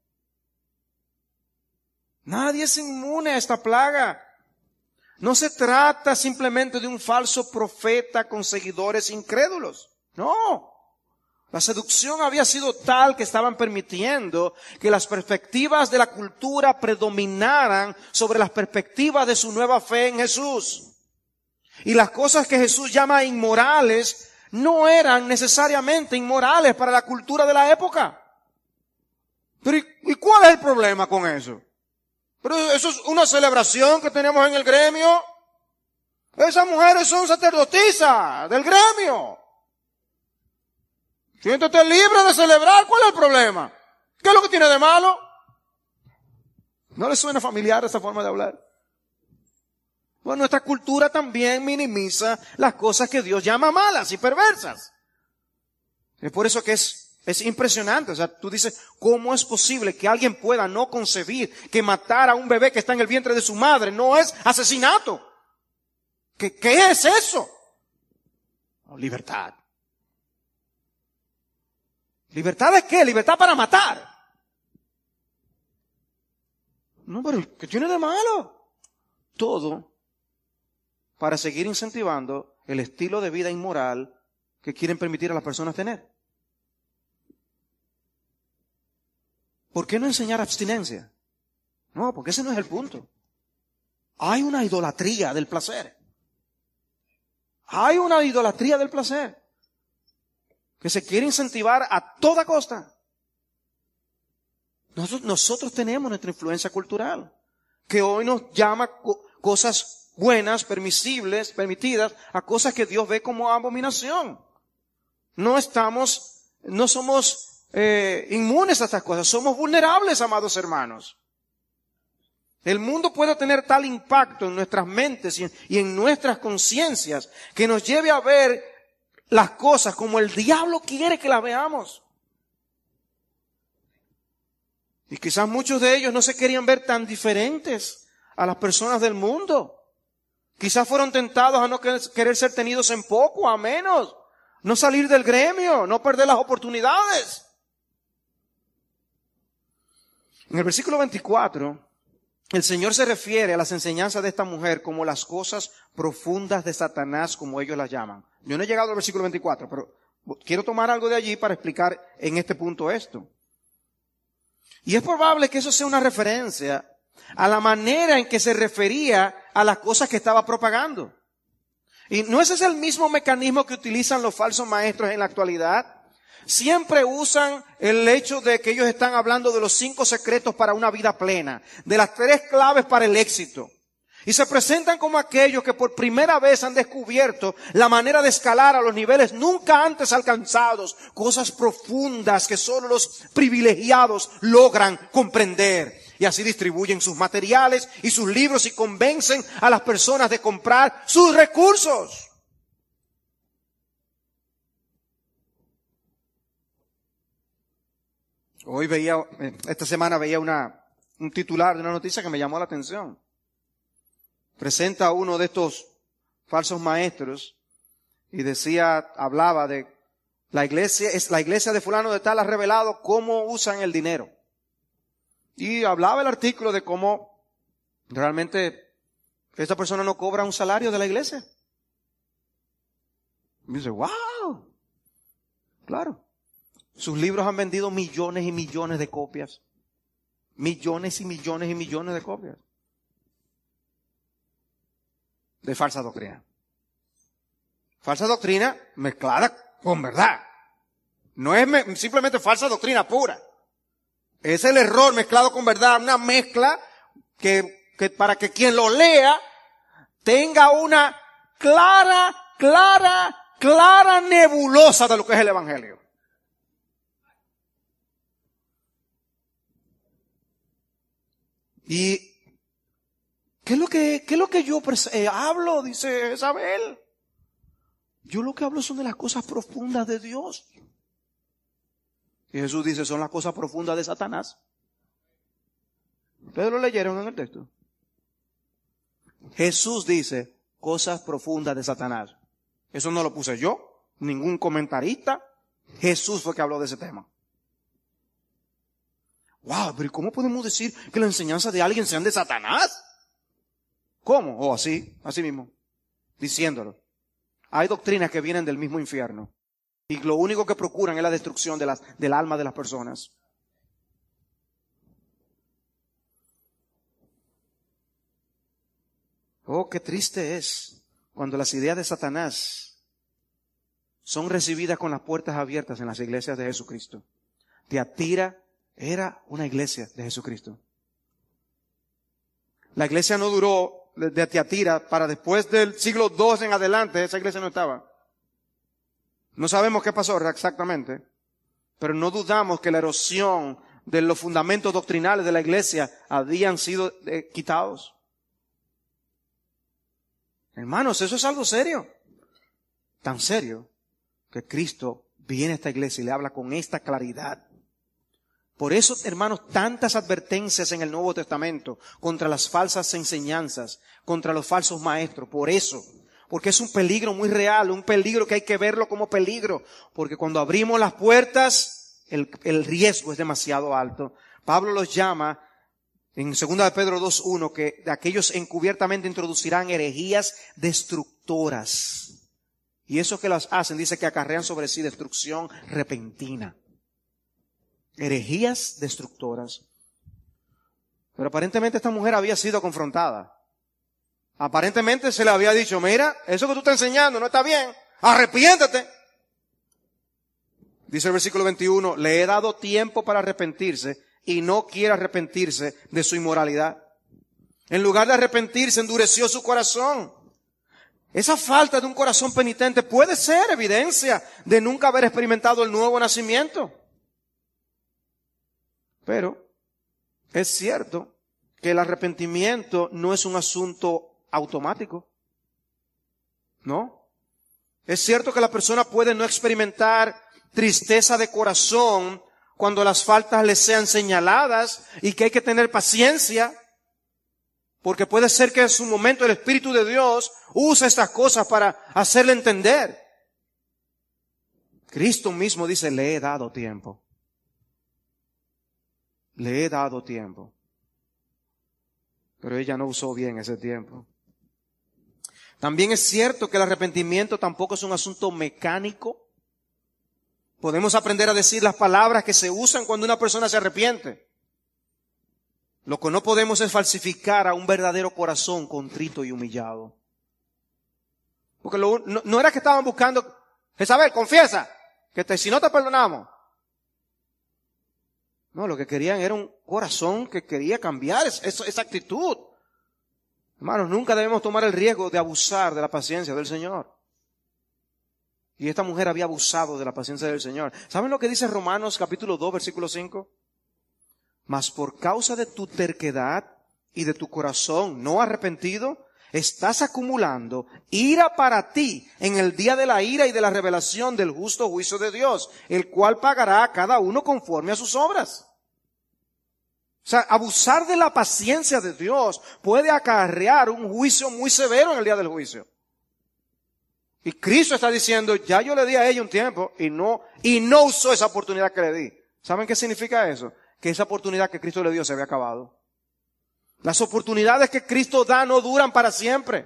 Nadie es inmune a esta plaga. No se trata simplemente de un falso profeta con seguidores incrédulos. No. La seducción había sido tal que estaban permitiendo que las perspectivas de la cultura predominaran sobre las perspectivas de su nueva fe en Jesús. Y las cosas que Jesús llama inmorales no eran necesariamente inmorales para la cultura de la época. Pero ¿y, y cuál es el problema con eso? Pero eso es una celebración que tenemos en el gremio. Esas mujeres son sacerdotisas del gremio. Siéntete libre de celebrar. ¿Cuál es el problema? ¿Qué es lo que tiene de malo? ¿No le suena familiar esa forma de hablar? Bueno, nuestra cultura también minimiza las cosas que Dios llama malas y perversas. Es por eso que es, es impresionante. O sea, tú dices, ¿cómo es posible que alguien pueda no concebir que matar a un bebé que está en el vientre de su madre no es asesinato? ¿Qué, qué es eso? Oh, libertad. ¿Libertad de qué? Libertad para matar. No, pero ¿qué tiene de malo? Todo para seguir incentivando el estilo de vida inmoral que quieren permitir a las personas tener. ¿Por qué no enseñar abstinencia? No, porque ese no es el punto. Hay una idolatría del placer. Hay una idolatría del placer que se quiere incentivar a toda costa. Nosotros, nosotros tenemos nuestra influencia cultural, que hoy nos llama co- cosas buenas, permisibles, permitidas, a cosas que Dios ve como abominación. No estamos, no somos eh, inmunes a estas cosas, somos vulnerables, amados hermanos. El mundo puede tener tal impacto en nuestras mentes y en, y en nuestras conciencias que nos lleve a ver las cosas como el diablo quiere que las veamos. Y quizás muchos de ellos no se querían ver tan diferentes a las personas del mundo. Quizás fueron tentados a no querer ser tenidos en poco, a menos. No salir del gremio, no perder las oportunidades. En el versículo veinticuatro, el Señor se refiere a las enseñanzas de esta mujer como las cosas profundas de Satanás, como ellos las llaman. Yo no he llegado al versículo veinticuatro, pero quiero tomar algo de allí para explicar en este punto esto. Y es probable que eso sea una referencia a la manera en que se refería a las cosas que estaba propagando. Y no ese es el mismo mecanismo que utilizan los falsos maestros en la actualidad. Siempre usan el hecho de que ellos están hablando de los cinco secretos para una vida plena, de las tres claves para el éxito. Y se presentan como aquellos que por primera vez han descubierto la manera de escalar a los niveles nunca antes alcanzados, cosas profundas que solo los privilegiados logran comprender. Y así distribuyen sus materiales y sus libros y convencen a las personas de comprar sus recursos. Hoy veía, esta semana veía una, un titular de una noticia que me llamó la atención. Presenta a uno de estos falsos maestros y decía, hablaba de la iglesia, es la iglesia de fulano de tal ha revelado cómo usan el dinero. Y hablaba el artículo de cómo realmente esta persona no cobra un salario de la iglesia. Y dice, wow, claro. Sus libros han vendido millones y millones de copias. Millones y millones y millones de copias. De falsa doctrina. Falsa doctrina mezclada con verdad. No es me- simplemente falsa doctrina pura. Es el error mezclado con verdad, una mezcla que, que para que quien lo lea tenga una clara, clara, clara nebulosa de lo que es el evangelio. Y ¿qué es lo que, qué es lo que yo eh, hablo? Dice Isabel. Yo lo que hablo son de las cosas profundas de Dios. Y Jesús dice, son las cosas profundas de Satanás. ¿Ustedes lo leyeron en el texto? Jesús dice, cosas profundas de Satanás. Eso no lo puse yo, ningún comentarista. Jesús fue que habló de ese tema. Wow, pero ¿cómo podemos decir que las enseñanzas de alguien sean de Satanás? ¿Cómo? O oh, así, así mismo, diciéndolo. Hay doctrinas que vienen del mismo infierno. Y lo único que procuran es la destrucción de las, del alma de las personas. Oh, qué triste es cuando las ideas de Satanás son recibidas con las puertas abiertas en las iglesias de Jesucristo. Tiatira era una iglesia de Jesucristo. La iglesia no duró de Tiatira para después del siglo dos en adelante, esa iglesia no estaba. No sabemos qué pasó exactamente, pero no dudamos que la erosión de los fundamentos doctrinales de la iglesia habían sido eh, quitados. Hermanos, eso es algo serio. Tan serio que Cristo viene a esta iglesia y le habla con esta claridad. Por eso, hermanos, tantas advertencias en el Nuevo Testamento contra las falsas enseñanzas, contra los falsos maestros. Por eso, porque es un peligro muy real, un peligro que hay que verlo como peligro. Porque cuando abrimos las puertas, el, el riesgo es demasiado alto. Pablo los llama en segunda de Pedro dos uno que aquellos encubiertamente introducirán herejías destructoras. Y esos que las hacen, dice que acarrean sobre sí destrucción repentina. Herejías destructoras. Pero aparentemente esta mujer había sido confrontada. Aparentemente se le había dicho, mira, eso que tú estás enseñando no está bien, arrepiéntete. Dice el versículo veintiuno, le he dado tiempo para arrepentirse y no quiere arrepentirse de su inmoralidad. En lugar de arrepentirse, endureció su corazón. Esa falta de un corazón penitente puede ser evidencia de nunca haber experimentado el nuevo nacimiento. Pero es cierto que el arrepentimiento no es un asunto automático. ¿No? Es cierto que la persona puede no experimentar tristeza de corazón cuando las faltas le sean señaladas y que hay que tener paciencia, porque puede ser que en su momento el Espíritu de Dios use estas cosas para hacerle entender. Cristo mismo dice, le he dado tiempo. Le he dado tiempo. Pero ella no usó bien ese tiempo. También es cierto que el arrepentimiento tampoco es un asunto mecánico. Podemos aprender a decir las palabras que se usan cuando una persona se arrepiente. Lo que no podemos es falsificar a un verdadero corazón contrito y humillado. Porque lo, no, no era que estaban buscando, Jezabel, confiesa, que te, si no te perdonamos. No, lo que querían era un corazón que quería cambiar es, es, esa actitud. Hermanos, nunca debemos tomar el riesgo de abusar de la paciencia del Señor. Y esta mujer había abusado de la paciencia del Señor. ¿Saben lo que dice Romanos capítulo dos, versículo cinco? Mas por causa de tu terquedad y de tu corazón no arrepentido, estás acumulando ira para ti en el día de la ira y de la revelación del justo juicio de Dios, el cual pagará a cada uno conforme a sus obras. O sea, abusar de la paciencia de Dios puede acarrear un juicio muy severo en el día del juicio. Y Cristo está diciendo, ya yo le di a ella un tiempo y no, y no usó esa oportunidad que le di. ¿Saben qué significa eso? Que esa oportunidad que Cristo le dio se había acabado. Las oportunidades que Cristo da no duran para siempre.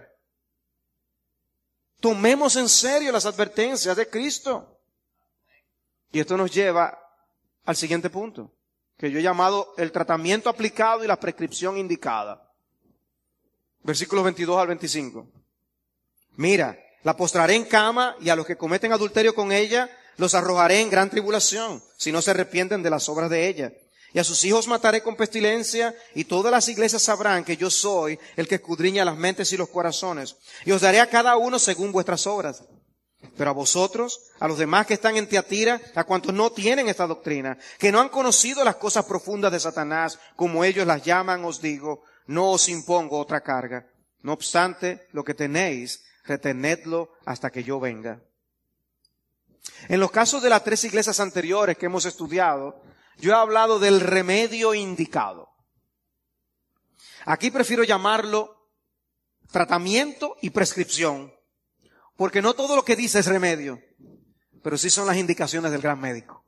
Tomemos en serio las advertencias de Cristo. Y esto nos lleva al siguiente punto, que yo he llamado el tratamiento aplicado y la prescripción indicada. Versículos veintidós al veinticinco. Mira, la postraré en cama y a los que cometen adulterio con ella los arrojaré en gran tribulación, si no se arrepienten de las obras de ella. Y a sus hijos mataré con pestilencia, y todas las iglesias sabrán que yo soy el que escudriña las mentes y los corazones. Y os daré a cada uno según vuestras obras. Pero a vosotros, a los demás que están en Tiatira, a cuantos no tienen esta doctrina, que no han conocido las cosas profundas de Satanás, como ellos las llaman, os digo, no os impongo otra carga. No obstante, lo que tenéis, retenedlo hasta que yo venga. En los casos de las tres iglesias anteriores que hemos estudiado, yo he hablado del remedio indicado. Aquí prefiero llamarlo tratamiento y prescripción, porque no todo lo que dice es remedio, pero sí son las indicaciones del gran médico.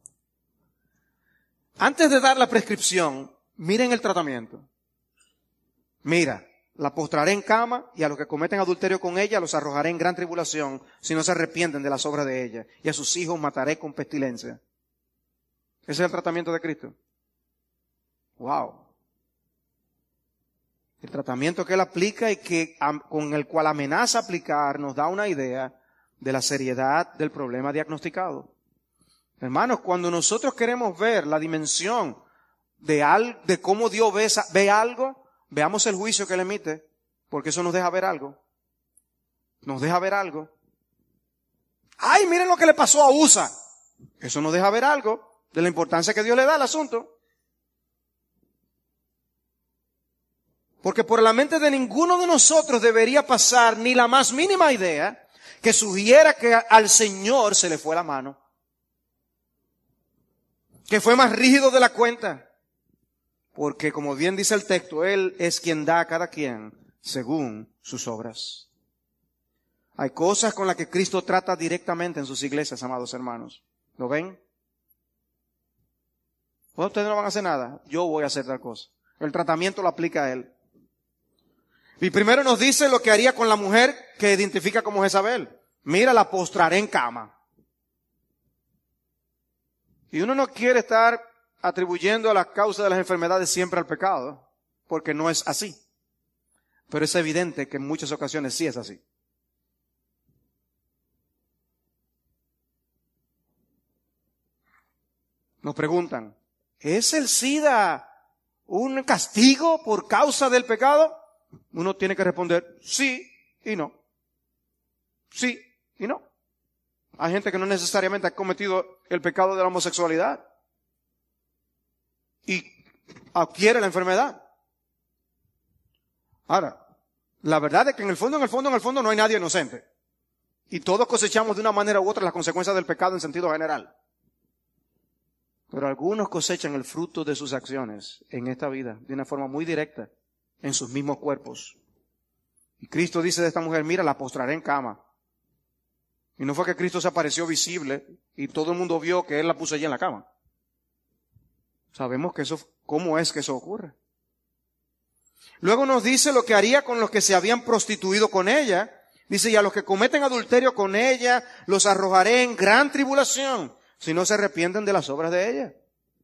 Antes de dar la prescripción, miren el tratamiento. Mira, La postraré en cama, y a los que cometen adulterio con ella los arrojaré en gran tribulación, si no se arrepienten de las obras de ella. Y a sus hijos mataré con pestilencia. Ese es el tratamiento de Cristo. Wow. El tratamiento que Él aplica y que, con el cual amenaza aplicar nos da una idea de la seriedad del problema diagnosticado. Hermanos, cuando nosotros queremos ver la dimensión de, al, de cómo Dios ve, ve algo, veamos el juicio que Él emite, porque eso nos deja ver algo. Nos deja ver algo. ¡Ay, miren lo que le pasó a Usa! Eso nos deja ver algo de la importancia que Dios le da al asunto. Porque por la mente de ninguno de nosotros debería pasar ni la más mínima idea que sugiera que al Señor se le fue la mano. Que fue más rígido de la cuenta. Porque como bien dice el texto, Él es quien da a cada quien según sus obras. Hay cosas con las que Cristo trata directamente en sus iglesias, amados hermanos. ¿Lo ven? Pues ustedes no van a hacer nada. Yo voy a hacer tal cosa. El tratamiento lo aplica a Él. Y primero nos dice lo que haría con la mujer que identifica como Jezabel. Mira, la postraré en cama. Y uno no quiere estar atribuyendo a la causa de las enfermedades siempre al pecado, porque no es así. Pero es evidente que en muchas ocasiones sí es así. Nos preguntan, ¿es el SIDA un castigo por causa del pecado? Uno tiene que responder sí y no. Sí y no. Hay gente que no necesariamente ha cometido el pecado de la homosexualidad y adquiere la enfermedad. Ahora, la verdad es que en el fondo, en el fondo, en el fondo no hay nadie inocente. Y todos cosechamos de una manera u otra las consecuencias del pecado en sentido general. Pero algunos cosechan el fruto de sus acciones en esta vida de una forma muy directa en sus mismos cuerpos. Y Cristo dice de esta mujer, mira, la postraré en cama. Y no fue que Cristo se apareció visible y todo el mundo vio que Él la puso allí en la cama. Sabemos que eso, cómo es que eso ocurre. Luego nos dice lo que haría con los que se habían prostituido con ella. Dice, y a los que cometen adulterio con ella, los arrojaré en gran tribulación, si no se arrepienten de las obras de ella.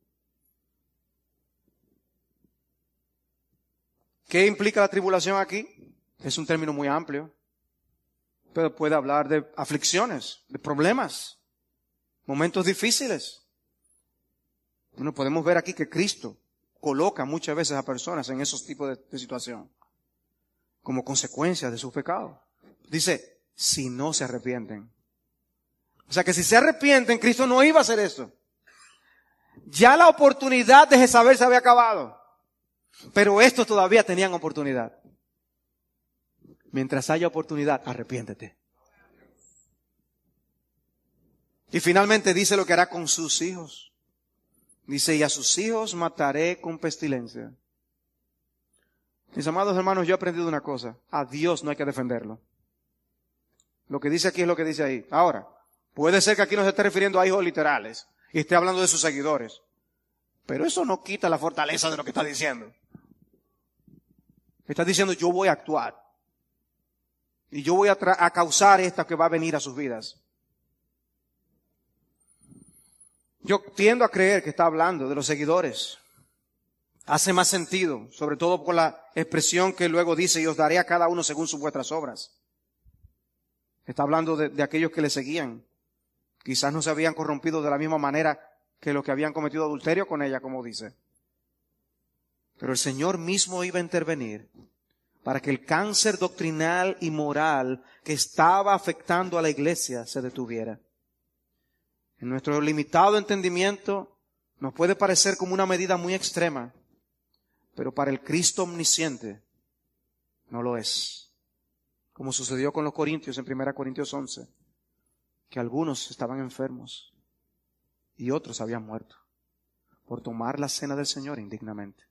¿Qué implica la tribulación aquí? Es un término muy amplio, pero puede hablar de aflicciones, de problemas, momentos difíciles. Bueno, podemos ver aquí que Cristo coloca muchas veces a personas en esos tipos de, de situación como consecuencia de sus pecados. Dice, si no se arrepienten. O sea que si se arrepienten, Cristo no iba a hacer esto. Ya la oportunidad de Jezabel se había acabado. Pero estos todavía tenían oportunidad. Mientras haya oportunidad, arrepiéntete. Y finalmente dice lo que hará con sus hijos. Dice, y a sus hijos mataré con pestilencia. Mis amados hermanos, yo he aprendido una cosa. A Dios no hay que defenderlo. Lo que dice aquí es lo que dice ahí. Ahora, puede ser que aquí no se esté refiriendo a hijos literales y esté hablando de sus seguidores. Pero eso no quita la fortaleza de lo que está diciendo. Está diciendo, yo voy a actuar. Y yo voy a, tra- a causar esto que va a venir a sus vidas. Yo tiendo a creer que está hablando de los seguidores. Hace más sentido, sobre todo por la expresión que luego dice, y os daré a cada uno según sus vuestras obras. Está hablando de, de aquellos que le seguían. Quizás no se habían corrompido de la misma manera que los que habían cometido adulterio con ella, como dice. Pero el Señor mismo iba a intervenir para que el cáncer doctrinal y moral que estaba afectando a la iglesia se detuviera. En nuestro limitado entendimiento nos puede parecer como una medida muy extrema, pero para el Cristo omnisciente no lo es. Como sucedió con los corintios en primera Corintios once, que algunos estaban enfermos y otros habían muerto por tomar la cena del Señor indignamente.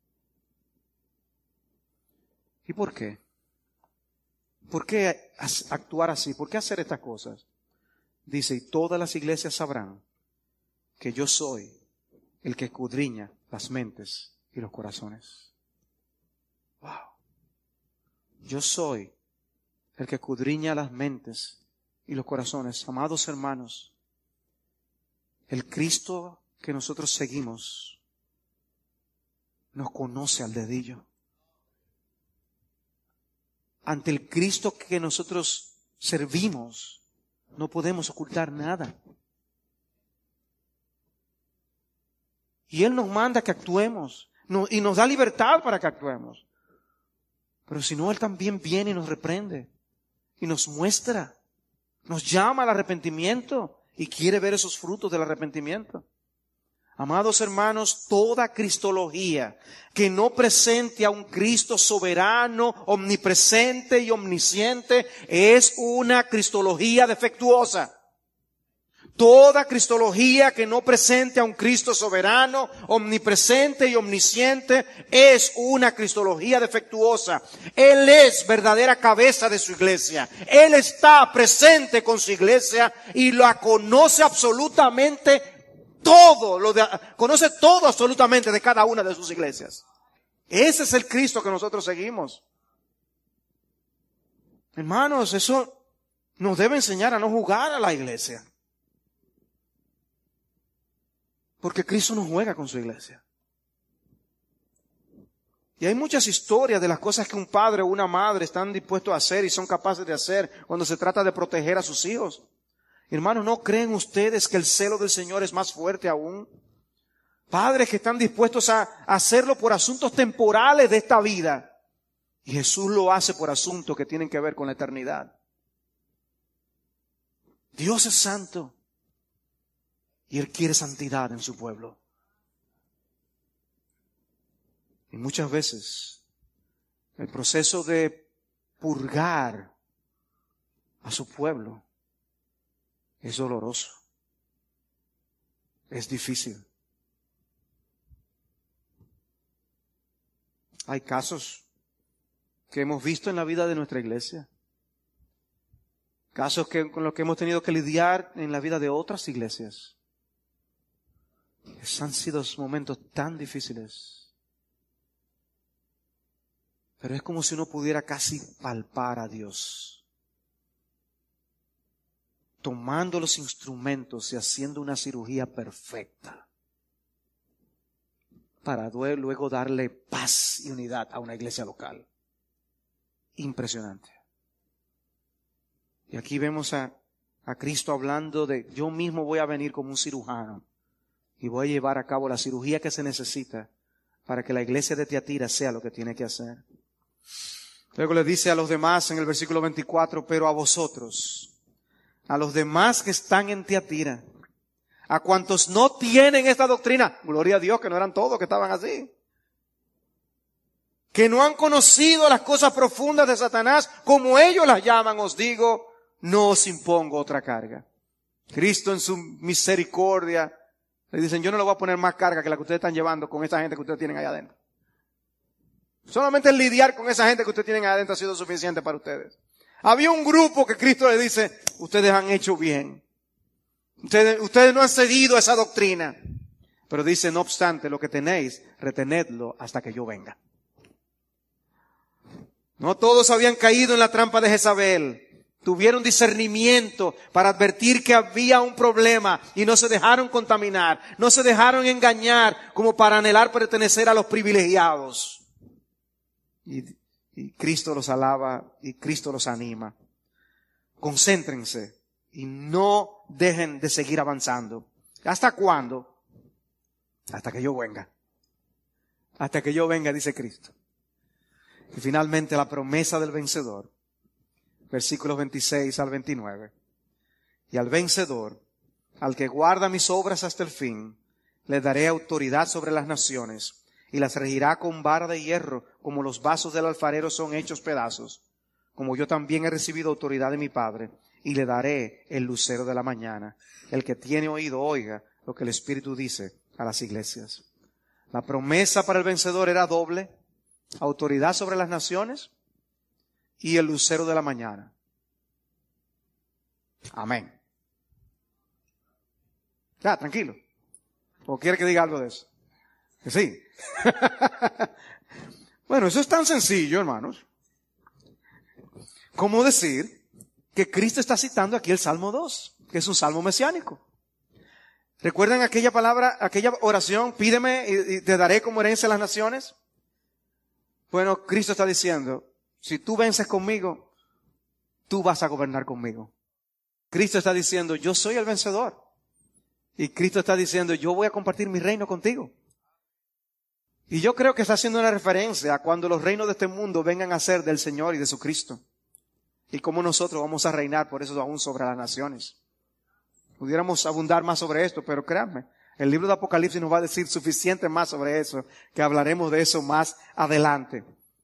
¿Y por qué? ¿Por qué actuar así? ¿Por qué hacer estas cosas? Dice, y todas las iglesias sabrán que yo soy el que escudriña las mentes y los corazones. Wow. Yo soy el que escudriña las mentes y los corazones. Amados hermanos, el Cristo que nosotros seguimos nos conoce al dedillo. Ante el Cristo que nosotros servimos, no podemos ocultar nada. Y Él nos manda que actuemos, y nos da libertad para que actuemos. Pero si no, Él también viene y nos reprende, y nos muestra, nos llama al arrepentimiento, y quiere ver esos frutos del arrepentimiento. Amados hermanos, toda cristología que no presente a un Cristo soberano, omnipresente y omnisciente es una cristología defectuosa. Toda cristología que no presente a un Cristo soberano, omnipresente y omnisciente es una cristología defectuosa. Él es verdadera cabeza de su iglesia. Él está presente con su iglesia y la conoce absolutamente todo, lo de, conoce todo absolutamente de cada una de sus iglesias. Ese es el Cristo que nosotros seguimos. Hermanos, eso nos debe enseñar a no jugar a la iglesia. Porque Cristo no juega con su iglesia. Y hay muchas historias de las cosas que un padre o una madre están dispuestos a hacer y son capaces de hacer cuando se trata de proteger a sus hijos. Hermanos, ¿no creen ustedes que el celo del Señor es más fuerte aún? Padres que están dispuestos a hacerlo por asuntos temporales de esta vida. Y Jesús lo hace por asuntos que tienen que ver con la eternidad. Dios es santo. Y Él quiere santidad en su pueblo. Y muchas veces el proceso de purgar a su pueblo es doloroso. Es difícil. Hay casos que hemos visto en la vida de nuestra iglesia. Casos que, con los que hemos tenido que lidiar en la vida de otras iglesias. Han sido momentos tan difíciles. Pero es como si uno pudiera casi palpar a Dios. Tomando los instrumentos y haciendo una cirugía perfecta. Para luego darle paz y unidad a una iglesia local. Impresionante. Y aquí vemos a, a Cristo hablando de: yo mismo voy a venir como un cirujano y voy a llevar a cabo la cirugía que se necesita para que la iglesia de Tiatira sea lo que tiene que hacer. Luego le dice a los demás en el versículo veinticuatro: pero a vosotros, a los demás que están en Tiatira, a cuantos no tienen esta doctrina, gloria a Dios que no eran todos que estaban así, que no han conocido las cosas profundas de Satanás, como ellos las llaman, os digo, no os impongo otra carga. Cristo en su misericordia le dicen: yo no le voy a poner más carga que la que ustedes están llevando con esa gente que ustedes tienen allá adentro. Solamente el lidiar con esa gente que ustedes tienen allá adentro ha sido suficiente para ustedes. Había un grupo que Cristo le dice: ustedes han hecho bien. Ustedes, ustedes no han cedido a esa doctrina. Pero dice: no obstante, lo que tenéis, retenedlo hasta que yo venga. No todos habían caído en la trampa de Jezabel. Tuvieron discernimiento para advertir que había un problema y no se dejaron contaminar, no se dejaron engañar como para anhelar pertenecer a los privilegiados. Y, y Cristo los alaba y Cristo los anima. Concéntrense y no dejen de seguir avanzando. ¿Hasta cuándo? Hasta que yo venga. Hasta que yo venga, dice Cristo. Y finalmente la promesa del vencedor. Versículos veintiséis al veintinueve. Y al vencedor, al que guarda mis obras hasta el fin, le daré autoridad sobre las naciones, y las regirá con vara de hierro, como los vasos del alfarero son hechos pedazos, como yo también he recibido autoridad de mi Padre, y le daré el lucero de la mañana. El que tiene oído, oiga lo que el Espíritu dice a las iglesias. La promesa para el vencedor era doble: autoridad sobre las naciones y el lucero de la mañana. Amén. Ya, tranquilo. ¿O quiere que diga algo de eso? Que sí. Bueno, eso es tan sencillo, hermanos. ¿Cómo decir que Cristo está citando aquí el Salmo dos, que es un salmo mesiánico? ¿Recuerdan aquella palabra, aquella oración, pídeme y te daré como herencia a las naciones? Bueno, Cristo está diciendo, si tú vences conmigo, tú vas a gobernar conmigo. Cristo está diciendo, yo soy el vencedor. Y Cristo está diciendo, yo voy a compartir mi reino contigo. Y yo creo que está haciendo una referencia a cuando los reinos de este mundo vengan a ser del Señor y de su Cristo. Y cómo nosotros vamos a reinar por eso aún sobre las naciones. Pudiéramos abundar más sobre esto, pero créanme, el libro de Apocalipsis nos va a decir suficiente más sobre eso, que hablaremos de eso más adelante.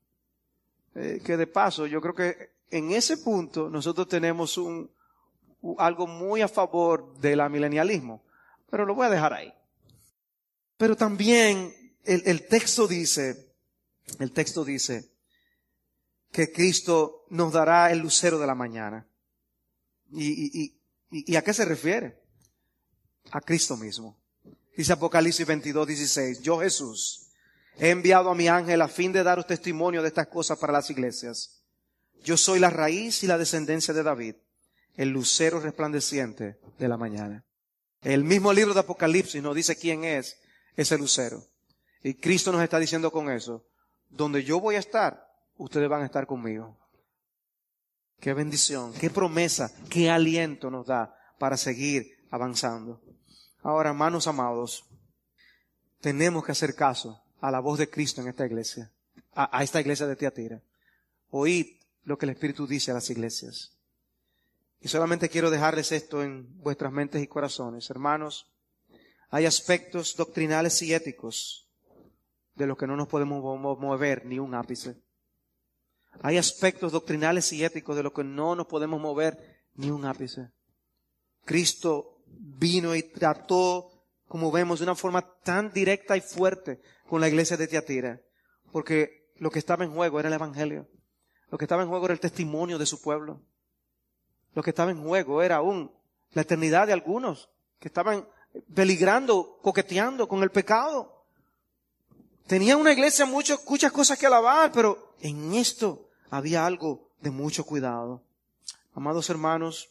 Eh, que de paso, yo creo que en ese punto nosotros tenemos un, un algo muy a favor del amilenialismo, pero lo voy a dejar ahí. Pero también el, el texto dice, el texto dice que Cristo nos dará el lucero de la mañana. Y, y, y ¿Y a qué se refiere? A Cristo mismo. Dice Apocalipsis veintidós, dieciséis. Yo, Jesús, he enviado a mi ángel a fin de daros testimonio de estas cosas para las iglesias. Yo soy la raíz y la descendencia de David, el lucero resplandeciente de la mañana. El mismo libro de Apocalipsis nos dice quién es ese lucero. Y Cristo nos está diciendo con eso, donde yo voy a estar, ustedes van a estar conmigo. Qué bendición, qué promesa, qué aliento nos da para seguir avanzando. Ahora, hermanos amados, tenemos que hacer caso a la voz de Cristo en esta iglesia, a, a esta iglesia de Tiatira. Oíd lo que el Espíritu dice a las iglesias. Y solamente quiero dejarles esto en vuestras mentes y corazones. Hermanos, hay aspectos doctrinales y éticos de los que no nos podemos mover ni un ápice. Hay aspectos doctrinales y éticos de los que no nos podemos mover ni un ápice. Cristo vino y trató, como vemos, de una forma tan directa y fuerte con la iglesia de Tiatira, porque lo que estaba en juego era el evangelio. Lo que estaba en juego era el testimonio de su pueblo. Lo que estaba en juego era aún la eternidad de algunos que estaban peligrando, coqueteando con el pecado. Tenía una iglesia mucho, muchas cosas que alabar, pero en esto había algo de mucho cuidado. Amados hermanos,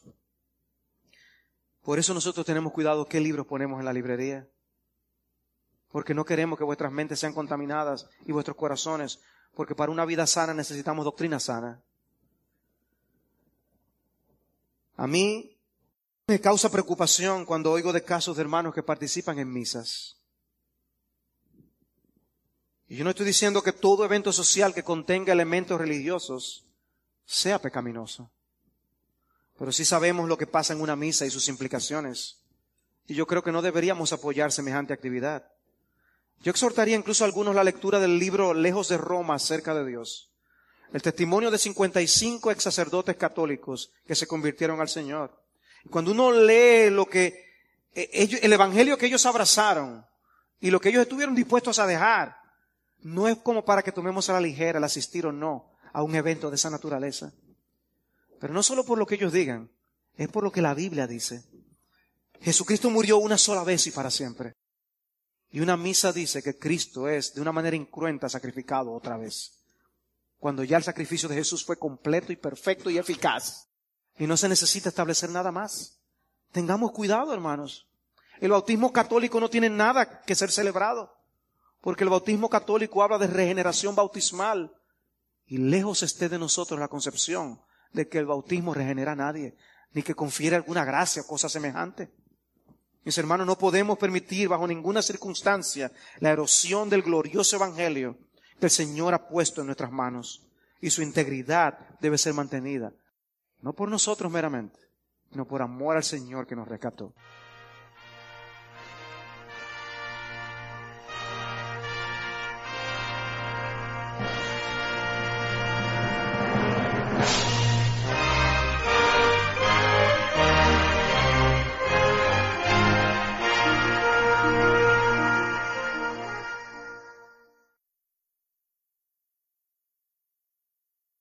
por eso nosotros tenemos cuidado qué libros ponemos en la librería. Porque no queremos que vuestras mentes sean contaminadas y vuestros corazones, porque para una vida sana necesitamos doctrina sana. A mí me causa preocupación cuando oigo de casos de hermanos que participan en misas. Y yo no estoy diciendo que todo evento social que contenga elementos religiosos sea pecaminoso. Pero sí sabemos lo que pasa en una misa y sus implicaciones. Y yo creo que no deberíamos apoyar semejante actividad. Yo exhortaría incluso a algunos la lectura del libro Lejos de Roma, cerca de Dios. El testimonio de cincuenta y cinco ex sacerdotes católicos que se convirtieron al Señor. Y cuando uno lee lo que ellos, el evangelio que ellos abrazaron y lo que ellos estuvieron dispuestos a dejar, no es como para que tomemos a la ligera el asistir o no a un evento de esa naturaleza. Pero no solo por lo que ellos digan, es por lo que la Biblia dice. Jesucristo murió una sola vez y para siempre. Y una misa dice que Cristo es de una manera incruenta sacrificado otra vez. Cuando ya el sacrificio de Jesús fue completo y perfecto y eficaz. Y no se necesita establecer nada más. Tengamos cuidado, hermanos. El bautismo católico no tiene nada que ser celebrado. Porque el bautismo católico habla de regeneración bautismal. Y lejos esté de nosotros la concepción de que el bautismo regenera a nadie, ni que confiere alguna gracia o cosa semejante. Mis hermanos, no podemos permitir bajo ninguna circunstancia la erosión del glorioso evangelio que el Señor ha puesto en nuestras manos. Y su integridad debe ser mantenida, no por nosotros meramente, sino por amor al Señor que nos rescató.